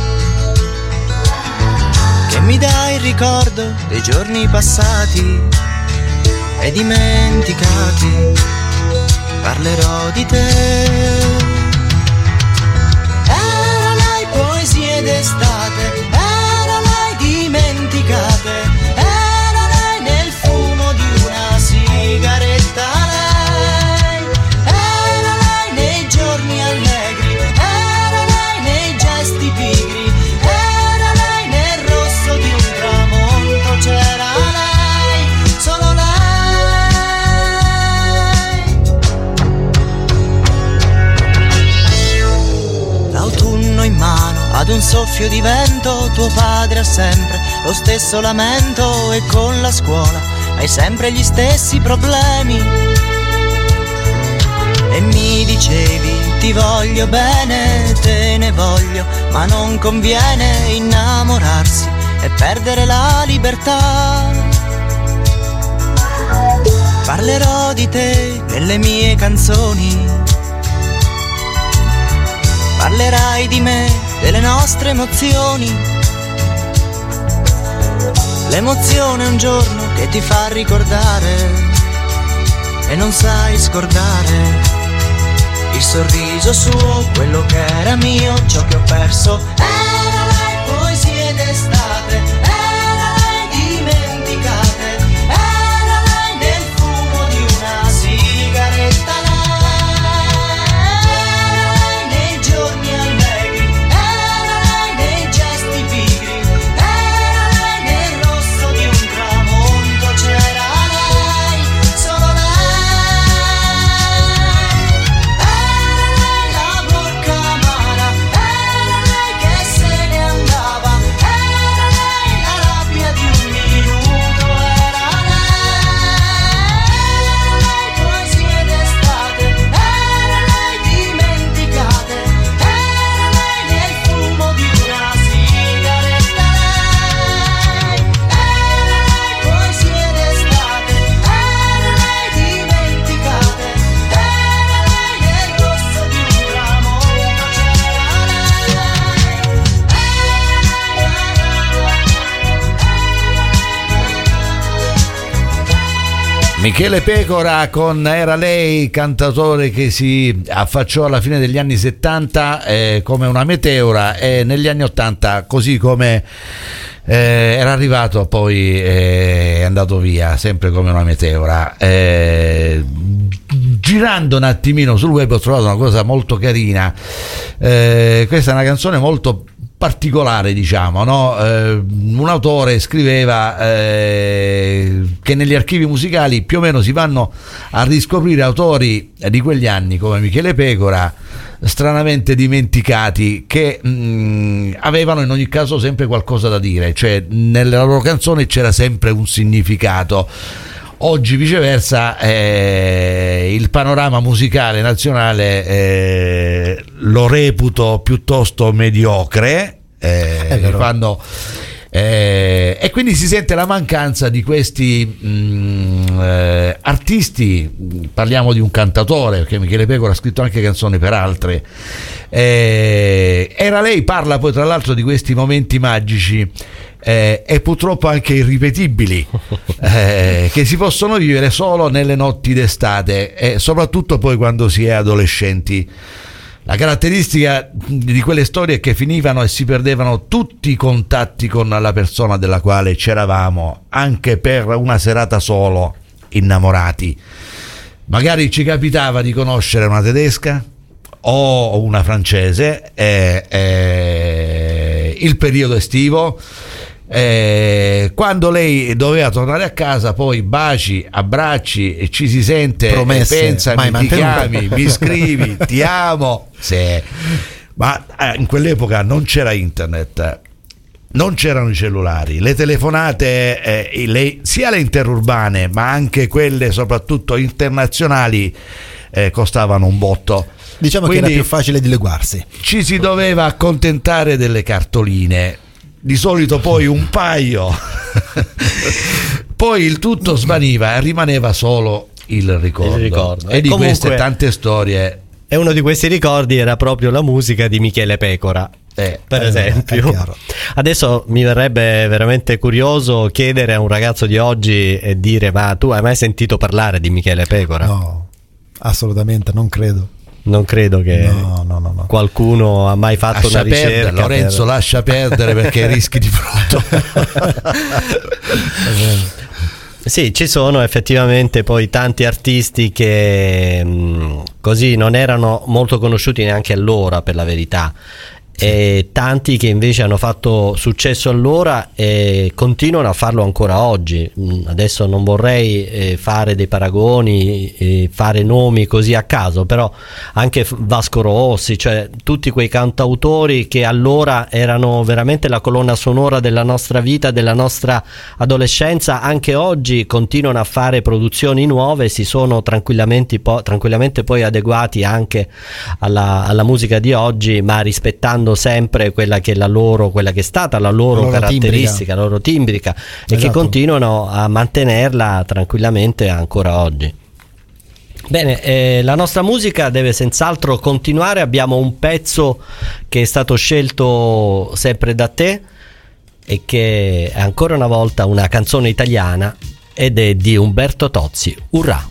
che mi dà il ricordo dei giorni passati e dimenticati. Parlerò di te. Era lei poesie d'estate, era lei dimenticate, era lei nel fumo di una sigaretta. Ad un soffio di vento tuo padre ha sempre lo stesso lamento e con la scuola hai sempre gli stessi problemi. E mi dicevi ti voglio bene, te ne voglio, ma non conviene innamorarsi e perdere la libertà. Parlerò di te nelle mie canzoni, parlerai di me, delle nostre emozioni. L'emozione è un giorno che ti fa ricordare e non sai scordare il sorriso suo, quello che era mio, ciò che ho perso. Era lei, poesie d'estate, era lei, dimenticate, era lei nel fumo di una sigaretta, era lei nei giorni allegri, era lei nei gesti pigri, era lei nel rosso di un tramonto, c'era lei, solo lei. Michele Pecora con Era lei, cantautore che si affacciò alla fine degli anni settanta eh, come una meteora e negli anni ottanta così come eh, era arrivato poi eh, è andato via sempre come una meteora. Eh, girando un attimino sul web ho trovato una cosa molto carina, eh, questa è una canzone molto particolare, diciamo, no? Eh, un autore scriveva eh, che negli archivi musicali più o meno si vanno a riscoprire autori di quegli anni come Michele Pecora stranamente dimenticati, che mh, avevano in ogni caso sempre qualcosa da dire, cioè nelle loro canzoni c'era sempre un significato. Oggi viceversa eh, il panorama musicale nazionale eh, lo reputo piuttosto mediocre, eh, fanno, eh, e quindi si sente la mancanza di questi mh, eh, artisti. Parliamo di un cantatore, perché Michele Pecora ha scritto anche canzoni per altre. eh, Era lei parla poi tra l'altro di questi momenti magici Eh, e purtroppo anche irripetibili eh, che si possono vivere solo nelle notti d'estate e soprattutto poi quando si è adolescenti. La caratteristica di quelle storie è che finivano e si perdevano tutti i contatti con la persona della quale c'eravamo, anche per una serata solo, innamorati. Magari ci capitava di conoscere una tedesca o una francese, eh, eh, il periodo estivo, Eh, quando lei doveva tornare a casa, poi baci, abbracci e ci si sente, promesse, pensa, mi ti chiami, mi scrivi, ti amo. Sì. Ma eh, in quell'epoca non c'era internet, non c'erano i cellulari, le telefonate eh, le, sia le interurbane ma anche quelle soprattutto internazionali eh, costavano un botto. Diciamo Quindi, che era più facile dileguarsi. Ci si doveva accontentare delle cartoline, di solito poi un paio. Poi il tutto svaniva e rimaneva solo il ricordo, il ricordo. E, e di comunque, queste tante storie. E uno di questi ricordi era proprio la musica di Michele Pecora, eh, per eh, esempio. Adesso mi verrebbe veramente curioso chiedere a un ragazzo di oggi e dire: ma tu hai mai sentito parlare di Michele Pecora? No, assolutamente non credo. Non credo che no, no, no, no. qualcuno ha mai fatto lascia una ricerca. Perdere, Lorenzo, per... lascia perdere perché rischi di brutto. Sì, ci sono effettivamente poi tanti artisti che mh, così non erano molto conosciuti neanche allora, per la verità. E tanti che invece hanno fatto successo allora e continuano a farlo ancora oggi. Adesso non vorrei eh, fare dei paragoni, eh, fare nomi così a caso, però anche Vasco Rossi, cioè tutti quei cantautori che allora erano veramente la colonna sonora della nostra vita, della nostra adolescenza, anche oggi continuano a fare produzioni nuove, si sono tranquillamente, po- tranquillamente poi adeguati anche alla, alla musica di oggi, ma rispettando sempre quella che è la loro, quella che è stata la loro, la loro caratteristica, timbrica. la loro timbrica, e esatto. che continuano a mantenerla tranquillamente ancora oggi. Bene, eh, la nostra musica deve senz'altro continuare. Abbiamo un pezzo che è stato scelto sempre da te e che è ancora una volta una canzone italiana ed è di Umberto Tozzi. Urrà!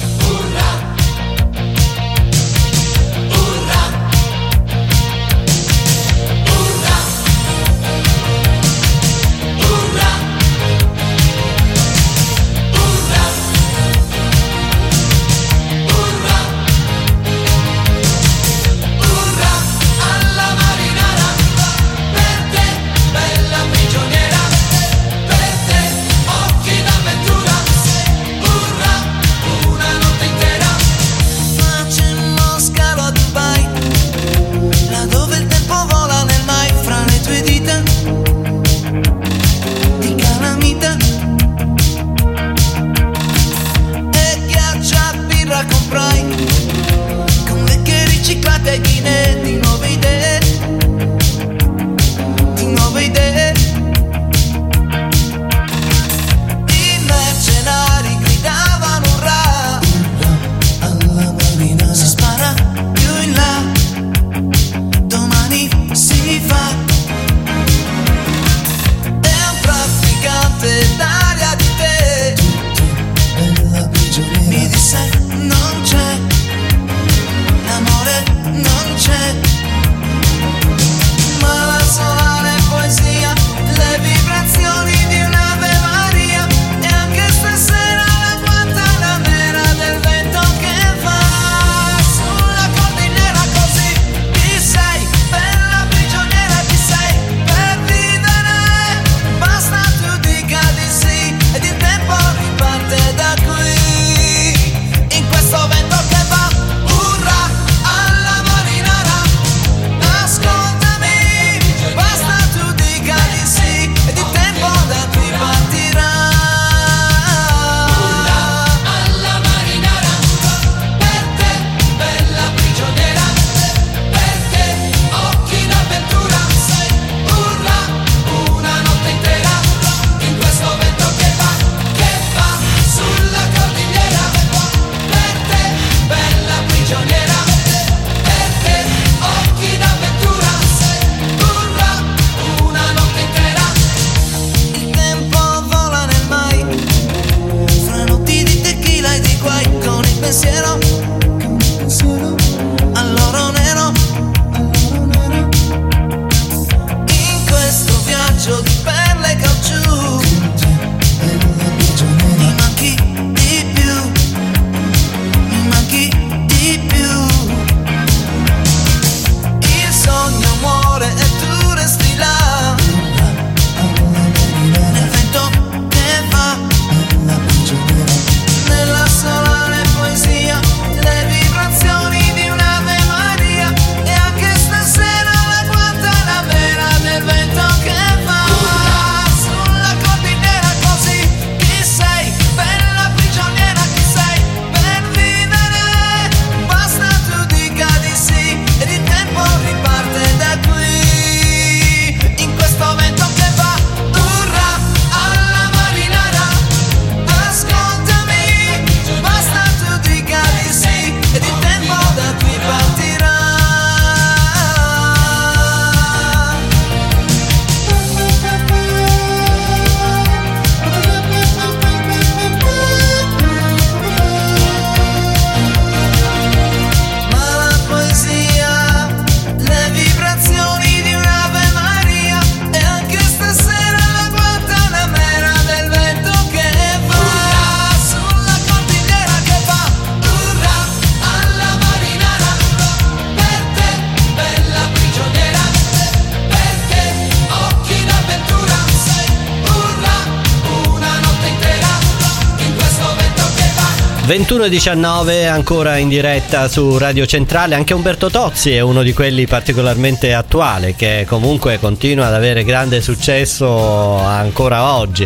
ventuno e diciannove ancora in diretta su Radio Centrale. Anche Umberto Tozzi è uno di quelli particolarmente attuale, che comunque continua ad avere grande successo ancora oggi.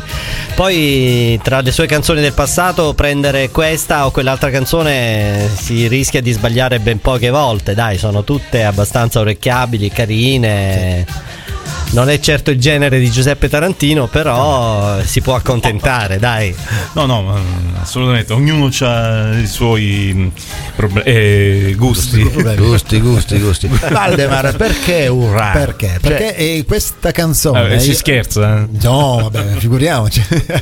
Poi tra le sue canzoni del passato prendere questa o quell'altra canzone si rischia di sbagliare ben poche volte. Dai, sono tutte abbastanza orecchiabili, carine. non è certo il genere di Giuseppe Tarantino, però si può accontentare, dai. No, no, assolutamente, ognuno ha i suoi proble- eh, gusti. Gusti, gusti, gusti. Valdemar, perché urrà? Perché? Perché cioè, questa canzone... Eh, si scherza? Eh? No, vabbè, figuriamoci.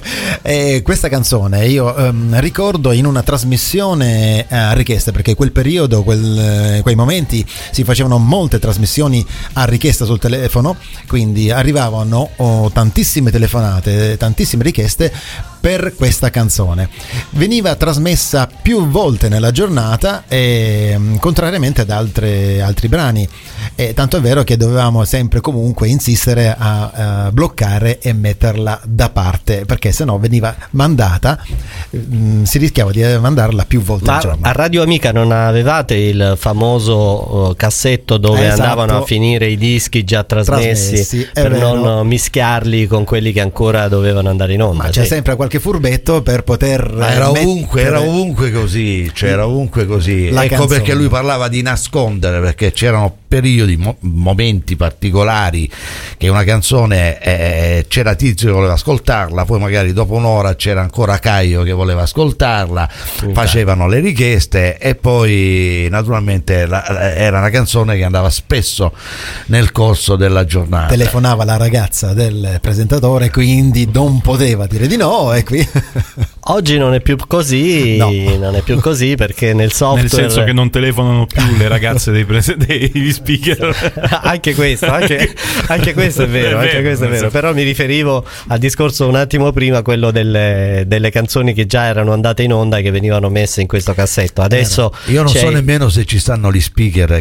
E questa canzone io um, ricordo in una trasmissione a richiesta, perché quel periodo, quel, quei momenti si facevano molte trasmissioni a richiesta sul telefono, quindi arrivavano oh, tantissime telefonate, tantissime richieste per questa canzone. Veniva trasmessa più volte nella giornata, e, contrariamente ad altre, altri brani, e tanto è vero che dovevamo sempre comunque insistere a, a bloccare e metterla da parte, perché sennò veniva mandata, mh, si rischiava di mandarla più volte Ma al giorno. A Radio Amica non avevate il famoso uh, cassetto dove esatto. andavano a finire i dischi già trasmessi, trasmessi per vero. non mischiarli con quelli che ancora dovevano andare in onda? Ma c'è sì. sempre qualche furbetto per poter Ma era ovunque, mettere... era ovunque così, cioè era ovunque così. La ecco canzone. Perché lui parlava di nascondere, perché c'erano periodi, mo- momenti particolari che una canzone eh, c'era Tizio che voleva ascoltarla, poi magari dopo un'ora c'era ancora Caio che voleva ascoltarla, Sì, facevano le richieste e poi naturalmente la, era una canzone che andava spesso nel corso della giornata. Telefonava la ragazza del presentatore, quindi non poteva dire di no, e qui Oggi non è più così, no. non è più così perché nel software... Nel senso che non telefonano più le ragazze dei pres- degli speaker. anche questo, anche, anche questo è vero, È anche vero, questo è vero. esatto. Però mi riferivo al discorso un attimo prima, quello delle, delle canzoni che già erano andate in onda e che venivano messe in questo cassetto. Adesso Io non c'è- so nemmeno se ci stanno gli speaker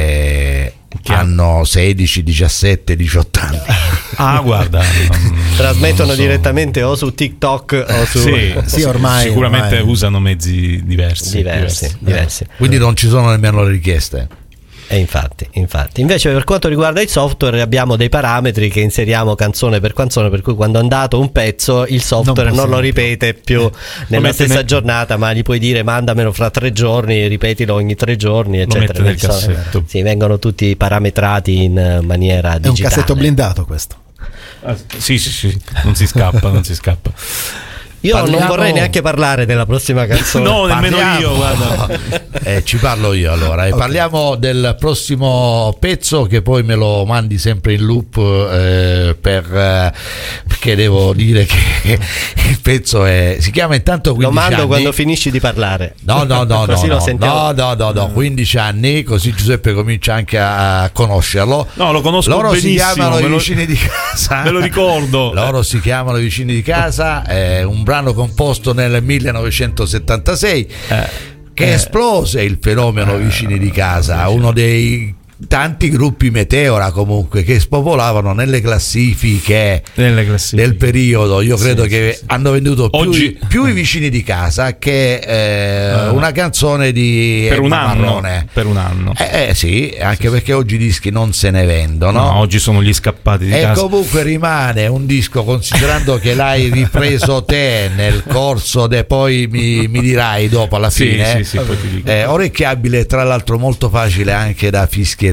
che, Che hanno sedici, diciassette, diciotto anni. Ah, guarda, non- trasmettono non lo so. direttamente o su TikTok o su Sì, Sì, ormai- sicuramente ormai. usano mezzi diversi. diversi, diversi. Quindi non ci sono nemmeno le richieste. E infatti, infatti. Invece per quanto riguarda il software abbiamo dei parametri che inseriamo canzone per canzone, per cui quando è andato un pezzo il software non, Non lo possiamo ripete più nella mette stessa nel- giornata, ma gli puoi dire mandamelo fra tre giorni, ripetilo ogni tre giorni, eccetera. mette nel Quindi sono- cassetto. sì, vengono tutti parametrati in eh, maniera è un digitale. cassetto blindato questo. Ah, sì, sì, sì, non si scappa, non si scappa. Io Parliamo- non vorrei neanche parlare della prossima canzone. No, nemmeno Parliamo- io, guarda. Eh, ci parlo io allora e Ok. parliamo del prossimo pezzo, che poi me lo mandi sempre in loop, eh, per, eh, perché devo dire che il pezzo è, si chiama intanto Lo quindici mando anni. quando finisci di parlare. No, no, no, no, Così lo no, sentiamo. no, no, no, no, quindici anni, così Giuseppe comincia anche a conoscerlo. No, lo conosco Loro si benissimo, chiamano me i lo- vicini di casa. me lo ricordo. Loro si chiamano i vicini di casa, è un brano composto nel millenovecentosettantasei, Eh, che esplose il fenomeno vicini di casa, uno dei tanti gruppi meteora comunque che spopolavano nelle classifiche nelle classifiche. del periodo. Io credo Sì, che sì, sì. hanno venduto più, Oggi- più i vicini di casa che eh, Eh. una canzone di per un Emma anno, Marrone. per un anno. Eh, eh, sì, anche perché oggi i dischi non se ne vendono. No, oggi sono gli scappati di E casa. comunque rimane un disco, considerando che l'hai ripreso te nel corso, de, poi mi, mi dirai dopo alla Sì, fine. sì, sì, poi ti dico. Eh, orecchiabile, tra l'altro molto facile anche da fischiettare.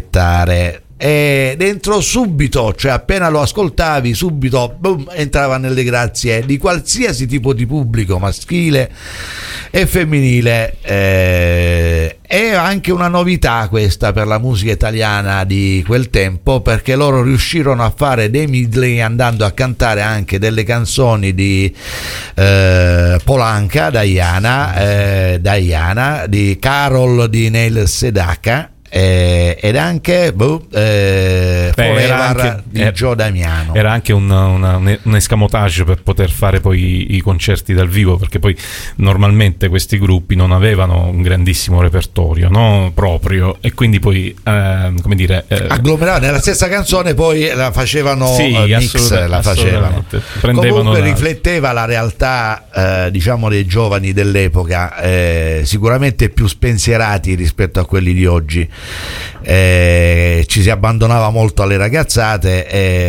E dentro subito, cioè appena lo ascoltavi, subito boom, entrava nelle grazie di qualsiasi tipo di pubblico, maschile e femminile. Eh, è anche una novità questa per la musica italiana di quel tempo, perché loro riuscirono a fare dei medley andando a cantare anche delle canzoni di eh, Polanca, Diana, eh, Diana, di Carol di Neil Sedaka. Eh, ed anche boh, eh, Beh, Forever era anche- di era- Gio Damiano. Era anche un, una- un escamotage per poter fare poi i, i concerti dal vivo, perché poi normalmente questi gruppi non avevano un grandissimo repertorio, no? Proprio, e quindi poi eh, come dire eh, Agglomeravano nella stessa canzone, poi la facevano sì, eh, mix, assoluta- la facevano. assolutamente. Prendevano Comunque la- rifletteva la realtà, eh, diciamo, dei giovani dell'epoca, eh, sicuramente più spensierati rispetto a quelli di oggi. Eh, ci si abbandonava molto alle ragazzate,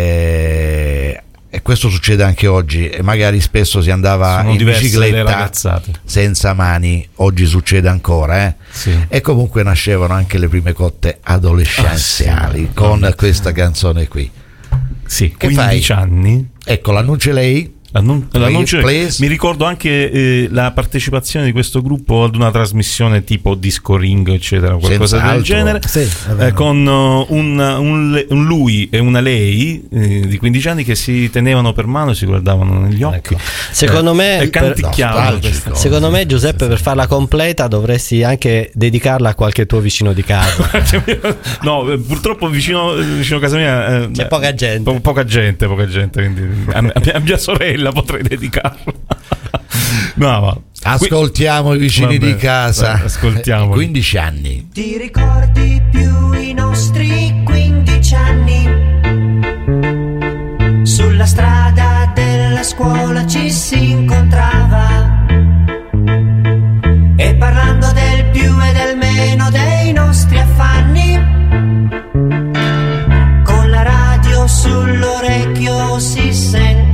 eh, e questo succede anche oggi, e magari spesso si andava Sono in diverse le bicicletta ragazzate. senza mani. Oggi succede ancora, eh? Sì. E comunque nascevano anche le prime cotte adolescenziali Ah, sì, con mamma. questa canzone qui. sì, che quindici fai? Anni. Ecco, l'annuncia lei. L'annun- l'annuncio- please. mi ricordo anche eh, la partecipazione di questo gruppo ad una trasmissione tipo Disco Ring, eccetera, qualcosa Senza del altro. genere, Sì, è vero. eh, con uh, un, un, le- un lui e una lei eh, di quindici anni che si tenevano per mano e si guardavano negli occhi. Ecco. Secondo Eh, me e per- canticchiavano. nostalgico. Secondo me, Giuseppe, per farla completa dovresti anche dedicarla a qualche tuo vicino di casa. No, eh, purtroppo vicino, vicino a casa mia eh, C'è eh, poca gente. po- poca gente, poca gente, quindi a, a mia- a mia sorella potrei dedicarlo. No, ma Ascoltiamo i vicini Vabbè, di casa. eh, ascoltiamoli. quindici anni. Ti ricordi più i nostri quindici anni? Sulla strada della scuola ci si incontrava e parlando del più e del meno dei nostri affanni, con la radio sull'orecchio si sentiva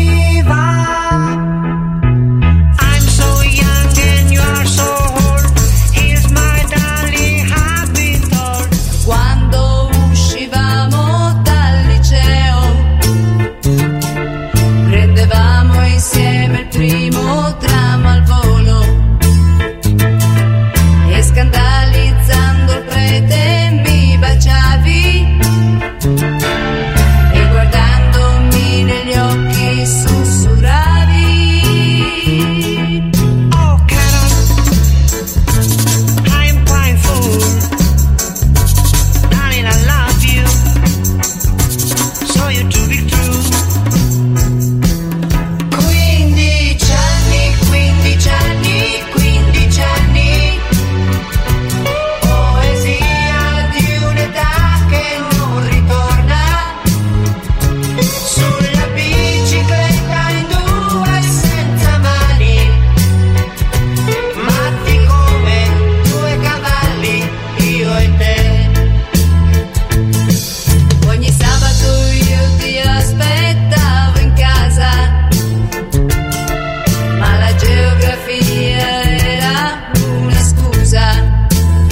I'm so young and you are so old, here's my darling, I've been told. Quando uscivamo dal liceo prendevamo insieme il primo tram al volo e scandalizzando il prete mi baciavi e guardandomi negli occhi sussurravi. Oh Carol, I am quite full, darling I love you, so you to be true. Quindici anni, quindici anni, quindici anni, poesia di un'età che non ritorna, sulla bicicletta in due senza mani, matti come due cavalli, io e te. Ogni sabato io ti aspettavo in casa, ma la geografia era una scusa.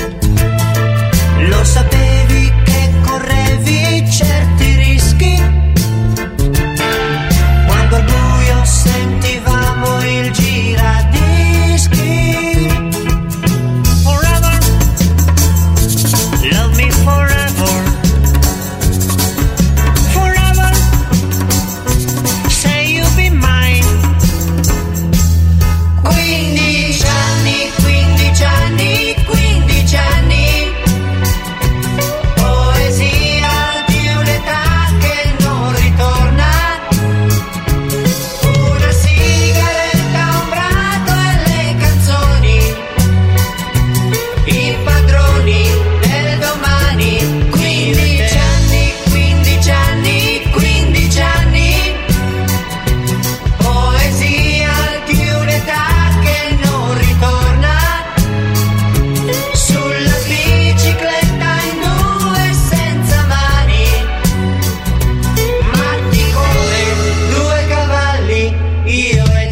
Lo sapevi che correvi certi rischi, quando al buio sentivamo il giradischi. Forever, love me forever. Forever, say you'll be mine. Quindici anni, quindici anni, quindici anni, poesia di un'età che non ritorna, una sigaretta, un prato e le canzoni, i padroni del domani. Quindici anni, quindici anni, quindici anni, poesia di un'età che non ritorna, sulla bicicletta in due senza mani, matti come due cavalli, io e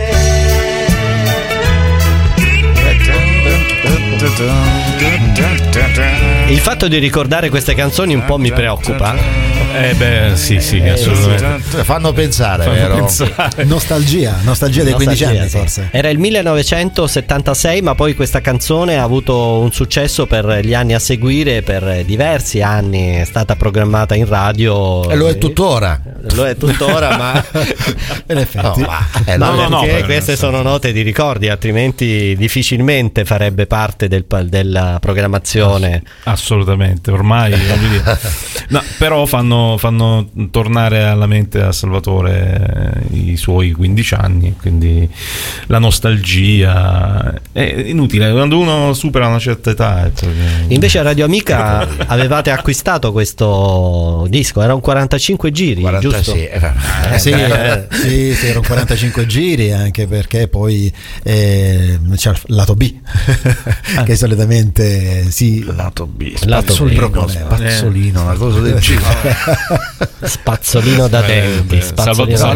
Il fatto di ricordare queste canzoni un po' mi preoccupa. eh beh, sì, sì, assolutamente. Fanno pensare, Fanno vero? pensare. Nostalgia, nostalgia dei quindici Nostalgia, anni sì. forse. Era il millenovecentosettantasei, ma poi questa canzone ha avuto un successo per gli anni a seguire, per diversi anni è stata programmata in radio. E lo è tuttora. Lo è tuttora, ma In effetti. No, ma, eh, no, no, no, perché no, queste no, sono note di ricordi, altrimenti difficilmente farebbe parte del, della programmazione. Assolutamente, ormai voglio dire. No, però fanno, fanno tornare alla mente a Salvatore eh, i suoi quindici anni, quindi la nostalgia è inutile quando uno supera una certa età. Ecco, che- Invece a Radio Amica avevate acquistato questo disco, era un quarantacinque giri, quaranta, giusto? sì, eh, Eh, sì, eh, sì, sì, erano quarantacinque giri, anche perché poi eh, c'è il lato B che solitamente si lato B, Lato spazzolino, B, uno spazzolino, una cosa del genere. Spazzolino da Eh, denti, beh, spazzolino Salvatore, da- No, no, Salvatore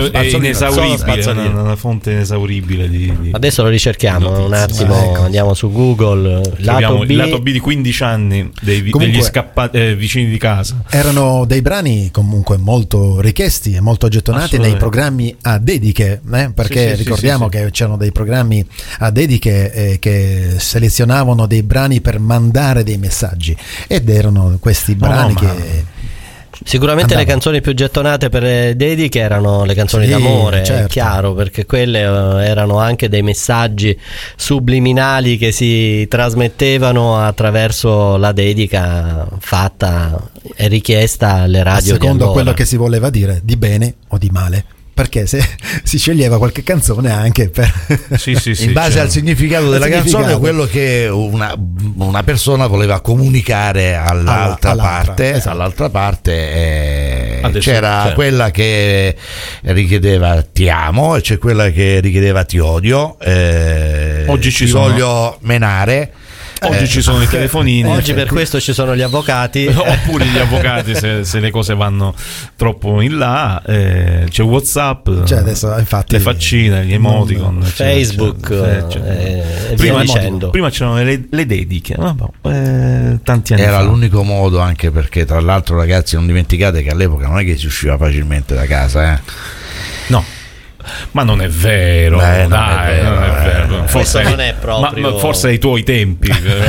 è, è inesauribile, una, una fonte inesauribile di, di adesso lo ricerchiamo notizie. Un attimo, ah, ecco. Andiamo su Google, lato B. il lato B di quindici anni dei, comunque, degli scappati eh, vicini di casa. Erano dei brani comunque molto richiesti e molto gettonati nei programmi a dediche, eh? Perché sì, sì, ricordiamo sì, sì, che sì. c'erano dei programmi a dediche eh, che selezionavano dei brani per mandare dei messaggi, ed erano questi brani no, no, che ma... Sicuramente andavano. Le canzoni più gettonate per le dediche erano le canzoni sì, d'amore, certo. È chiaro, perché quelle uh, erano anche dei messaggi subliminali che si trasmettevano attraverso la dedica fatta e richiesta alle radio. A secondo di allora. quello che si voleva dire, di bene o di male. Perché se si sceglieva qualche canzone anche per sì, sì, sì, in base cioè, al significato della significato. canzone, quello che una, una persona voleva comunicare all'altra, all'altra parte, esatto. all'altra parte eh, Adesso, c'era certo. quella che richiedeva ti amo e c'è quella che richiedeva ti odio, eh, oggi ci ti sono... voglio menare. Oggi eh, ci sono i telefonini. Oggi per questo ci sono gli avvocati. Oppure gli avvocati se, se le cose vanno troppo in là. Eh, c'è WhatsApp, cioè adesso, infatti, le faccine, gli emoticon, Facebook, eccetera, eccetera. Eh, e prima, via dicendo. Prima c'erano le, le dediche, vabbè, eh, tanti anni Era fa. l'unico modo, anche perché tra l'altro, ragazzi, non dimenticate che all'epoca non è che si usciva facilmente da casa, eh. No. Ma non è vero, Beh, dai, non è vero, non è vero. Eh. Forse non è proprio. Ma, ma forse ai tuoi tempi.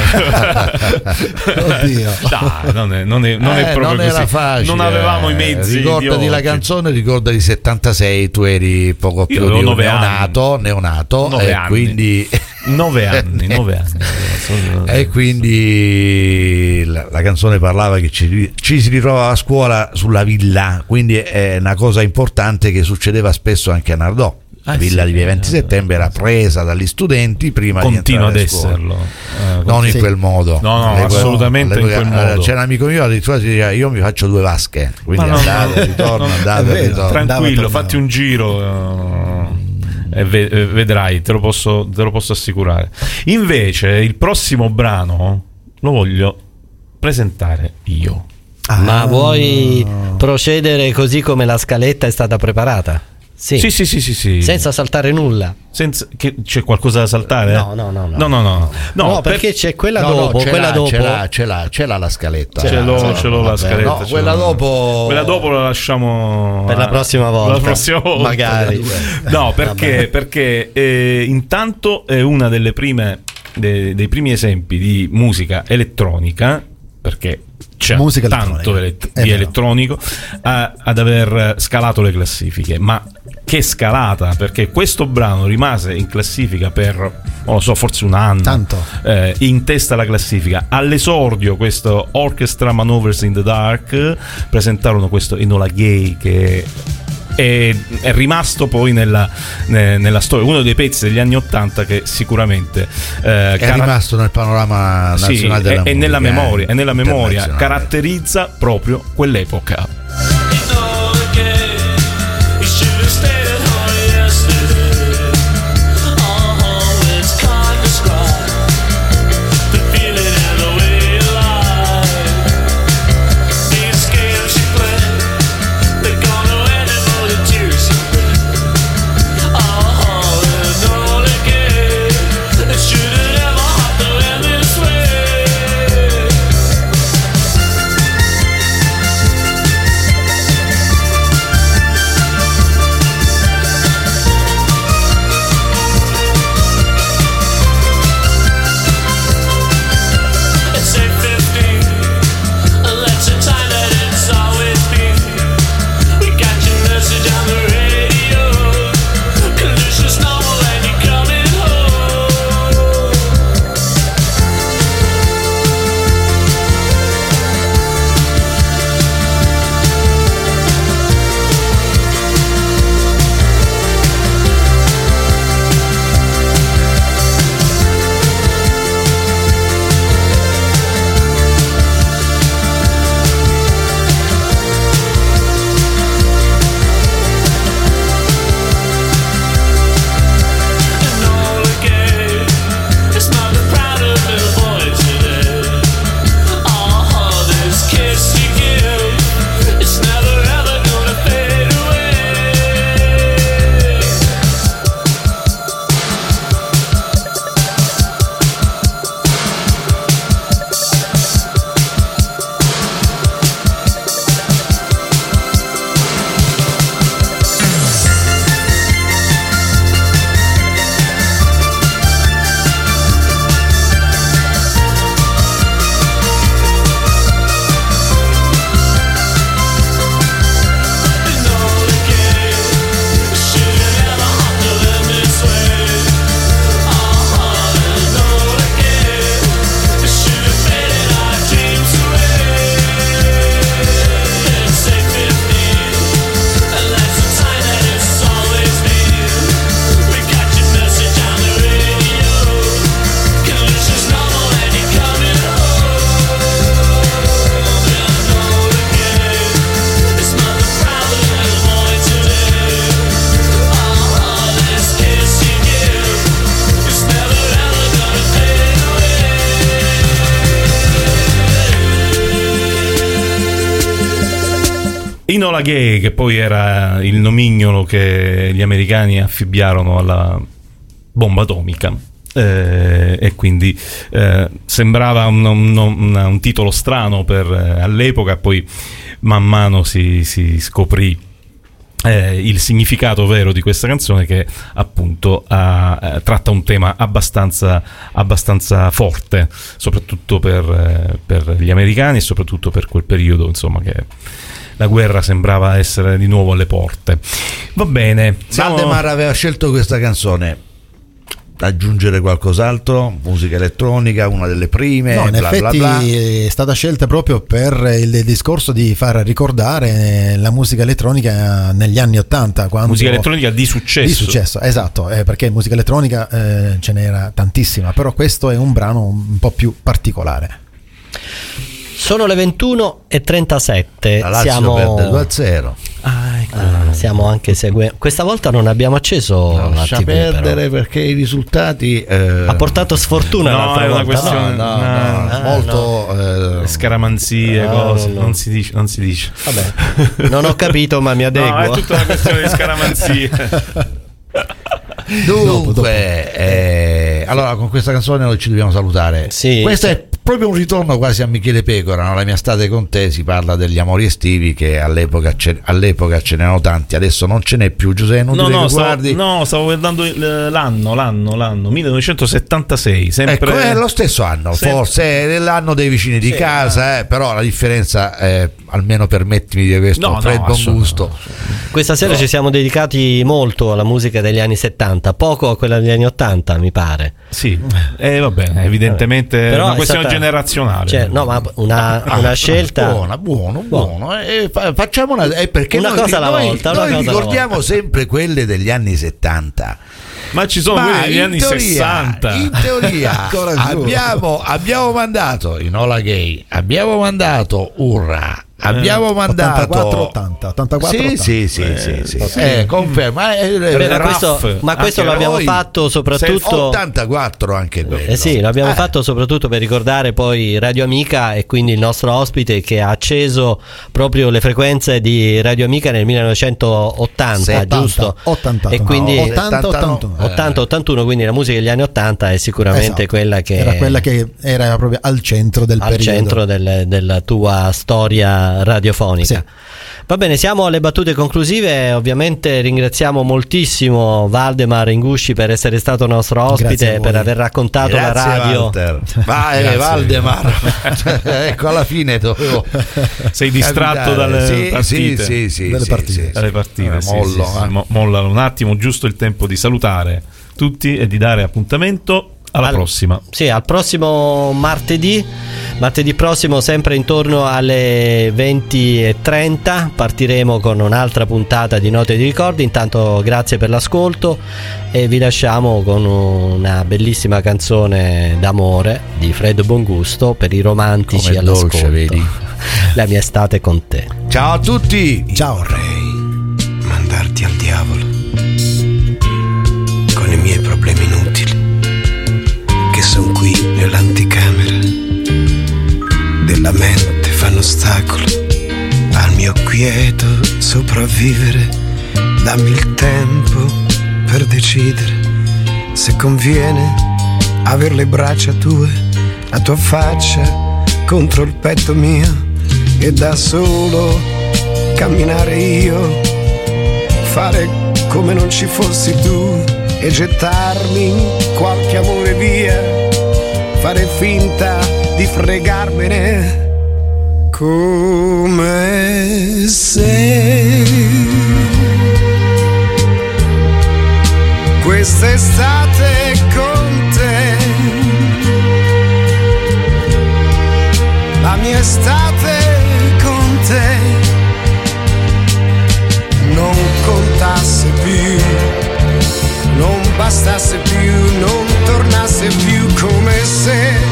Oddio. Dai, non è, non è, non eh, è proprio non era così. facile. Non avevamo i mezzi. Ricordati idioti. la canzone, ricordati settantasei, tu eri poco più di neonato, neonato nove e anni. quindi nove anni, nove anni. E quindi la, la canzone parlava che ci, ci si ritrovava a scuola sulla villa, quindi è una cosa importante che succedeva spesso anche a Nardò. La ah, villa sì, di via venti settembre era presa dagli studenti prima continua di ad entrare a scuola. esserlo, eh, non sì. in quel modo, no no all'epoca, assolutamente all'epoca, in quel modo. C'era un amico mio addirittura si diceva io mi faccio due vasche, quindi no, andate, no, ritorno, no, andate, vero, ritorno. tranquillo, fatti un giro uh, e ve- vedrai, te lo posso te lo posso assicurare. Invece il prossimo brano lo voglio presentare io. Ah. Ma vuoi procedere così come la scaletta è stata preparata? Sì. Sì, sì, sì, sì, sì. Senza saltare nulla. Senza, che c'è qualcosa da saltare? No, no, no, no. No, no, no. No, no perché per... c'è quella no, dopo, no, ce quella l'ha, dopo. Ce l'ha, ce l'ha, ce l'ha la scaletta. Ce l'ho, ce l'ha, ce l'ho la scaletta. No, quella l'ho. dopo Quella dopo la lasciamo per la prossima volta. La prossima volta. Magari. No, perché perché eh, intanto è una delle prime de, dei primi esempi di musica elettronica, perché c'è musica tanto elettronica. di elettronico a, ad aver scalato le classifiche. Ma che scalata, perché questo brano rimase in classifica per non lo so, forse un anno, tanto eh, in testa alla classifica. All'esordio questo Orchestra Maneuvers in the Dark presentarono questo Enola Gay che è, è rimasto poi nella, ne, nella storia, uno dei pezzi degli anni ottanta che sicuramente eh, è cara- rimasto nel panorama nazionale sì, della è, musica, è nella memoria, eh, è nella memoria, caratterizza proprio quell'epoca. Enola Gay, che poi era il nomignolo che gli americani affibbiarono alla bomba atomica. Eh, e quindi eh, sembrava un, un, un, un titolo strano per eh, all'epoca, poi man mano si, si scoprì eh, il significato vero di questa canzone, che appunto ha, eh, tratta un tema abbastanza, abbastanza forte, soprattutto per, eh, per gli americani e soprattutto per quel periodo, insomma, che la guerra sembrava essere di nuovo alle porte. Va bene, siamo... Valdemar aveva scelto questa canzone. Aggiungere qualcos'altro? Musica elettronica, una delle prime? No, in bla effetti bla bla. è stata scelta proprio per il discorso di far ricordare la musica elettronica negli anni Ottanta, quando musica elettronica di successo. Di successo, esatto, eh, perché musica elettronica eh, ce n'era tantissima, però questo è un brano un po' più particolare. Sono le ventuno e trentasette. La Lazio siamo... perde due a zero. Ah, ecco. ah, stiamo anche seguendo. Questa volta non abbiamo acceso no, la lascia T V, perdere, però. Perché i risultati eh... ha portato sfortuna. No, è una volta. questione no, no, no, no, ah, molto no. eh... scaramanzie, no, cose, no, no. non si dice, non si dice. Vabbè, non ho capito, ma mi adeguo. No, è tutta una questione di scaramanzie. Dunque, dopo, dopo. Eh, allora con questa canzone noi ci dobbiamo salutare. Sì, questo sì. è proprio un ritorno quasi a Michele Pecora, no? La mia estate con te, si parla degli amori estivi che all'epoca ce, all'epoca ce n'erano tanti, adesso non ce n'è più. Giuseppe, non No, ti no, guardi. stavo, no, stavo guardando il- l'anno, l'anno, l'anno millenovecentosettantasei, sempre Ecco, è lo stesso anno, sempre- forse è l'anno dei vicini di Sì, casa, eh, però la differenza è, almeno permettimi di dire questo, No, Fred no, Bongusto. Questa sera No. ci siamo dedicati molto alla musica degli anni settanta, poco a quella degli anni ottanta, mi pare. Sì, eh, va bene, evidentemente è Però una è questione stata- generazionale. Cioè, no, ma una, una scelta. Buona, buono, buono. Eh, fa- facciamo una, eh, perché Una noi, cosa alla noi- volta, una noi cosa alla ricordiamo volta. sempre quelle degli anni settanta. Ma ci sono Ma quelli degli in anni teoria, sessanta. in teoria Ancora più. abbiamo, abbiamo mandato Enola Gay, abbiamo mandato Urra, abbiamo mandato ottantaquattro ottanta ottantaquattro sì, ottanta. sì, sì, Eh, sì, sì. sì. Eh, conferma. Eh, Beh, eh, ma Raff, questo, ma questo anche l'abbiamo noi, fatto soprattutto. ottantaquattro anche quello. Eh sì, l'abbiamo Eh. fatto soprattutto per ricordare poi Radio Amica e quindi il nostro ospite che ha acceso proprio le frequenze di Radio Amica nel millenovecentottanta, settanta, giusto? ottanta, E quindi ottanta ottantuno. ottanta ottantuno, quindi la musica degli anni ottanta è sicuramente Esatto. quella che era quella che era proprio al centro del al periodo. centro del- della tua storia radiofonica. Sì. Va bene, siamo alle battute conclusive. Ovviamente ringraziamo moltissimo Valdemar Ingusci per essere stato nostro Grazie a ospite, voi. per aver raccontato Grazie, la radio. Walter. Vai, Grazie. Valdemar. Ecco, alla fine dovevo Sei distratto capitare. dalle sì, partite. Sì, sì, sì, Dalle sì, partite. sì, sì. Dalle partite, Eh, sì, mollo, sì, sì, eh. mo- mollano un attimo, giusto il tempo di salutare tutti e di dare appuntamento alla Al- prossima. Sì, al prossimo martedì. Martedì prossimo, sempre intorno alle venti e trenta, partiremo con un'altra puntata di Note di Ricordi. Intanto grazie per l'ascolto e vi lasciamo con una bellissima canzone d'amore di Fred Bongusto per i romantici Com'è all'ascolto. dolce, vedi? La mia estate con te. Ciao a tutti. Ciao. Mandarti al diavolo con i miei problemi inutili che son qui nell'anticamera della mente, fanno ostacolo al mio quieto sopravvivere. Dammi il tempo per decidere se conviene aver le braccia tue, la tua faccia contro il petto mio e da solo camminare io, fare come non ci fossi tu e gettarmi in qualche amore via, fare finta di fregarmene come se quest'estate con te, la mia estate con te non contasse più, non bastasse più, non tornasse più, come se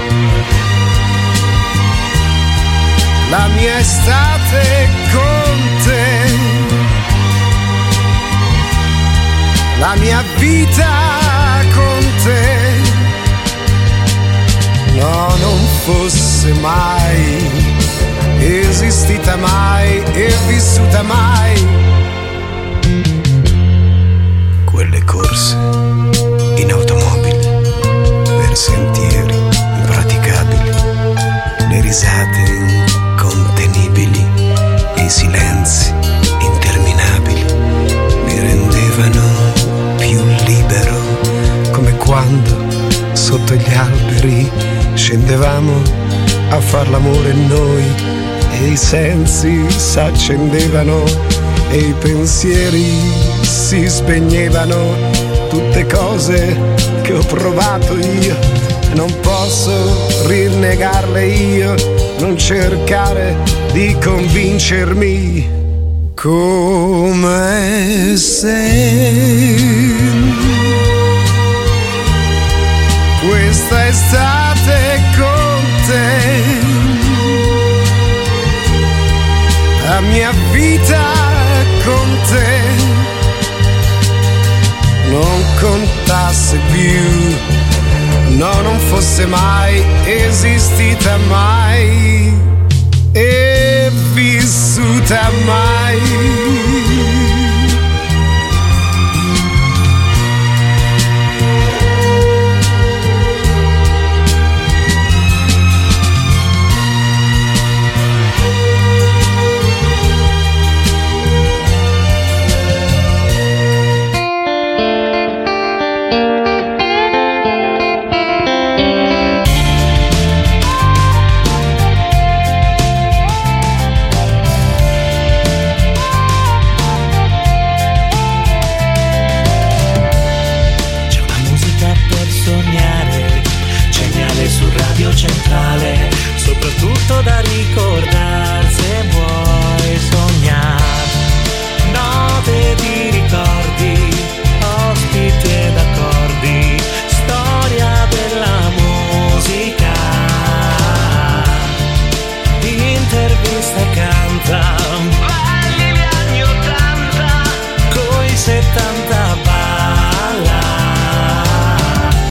la mia estate con te, la mia vita con te, no, non fosse mai esistita mai e vissuta mai. Quelle corse in automobile per sentieri impraticabili, le risate incontenibili e i silenzi interminabili mi rendevano più libero, come quando sotto gli alberi scendevamo a far l'amore noi e i sensi s'accendevano e i pensieri si spegnevano, tutte cose che ho provato io, non posso rinnegarle io, non cercare di convincermi. Come se questa estate con te la mia vita con te non contasse più, no, non fosse mai esistita mai e vissuta mai.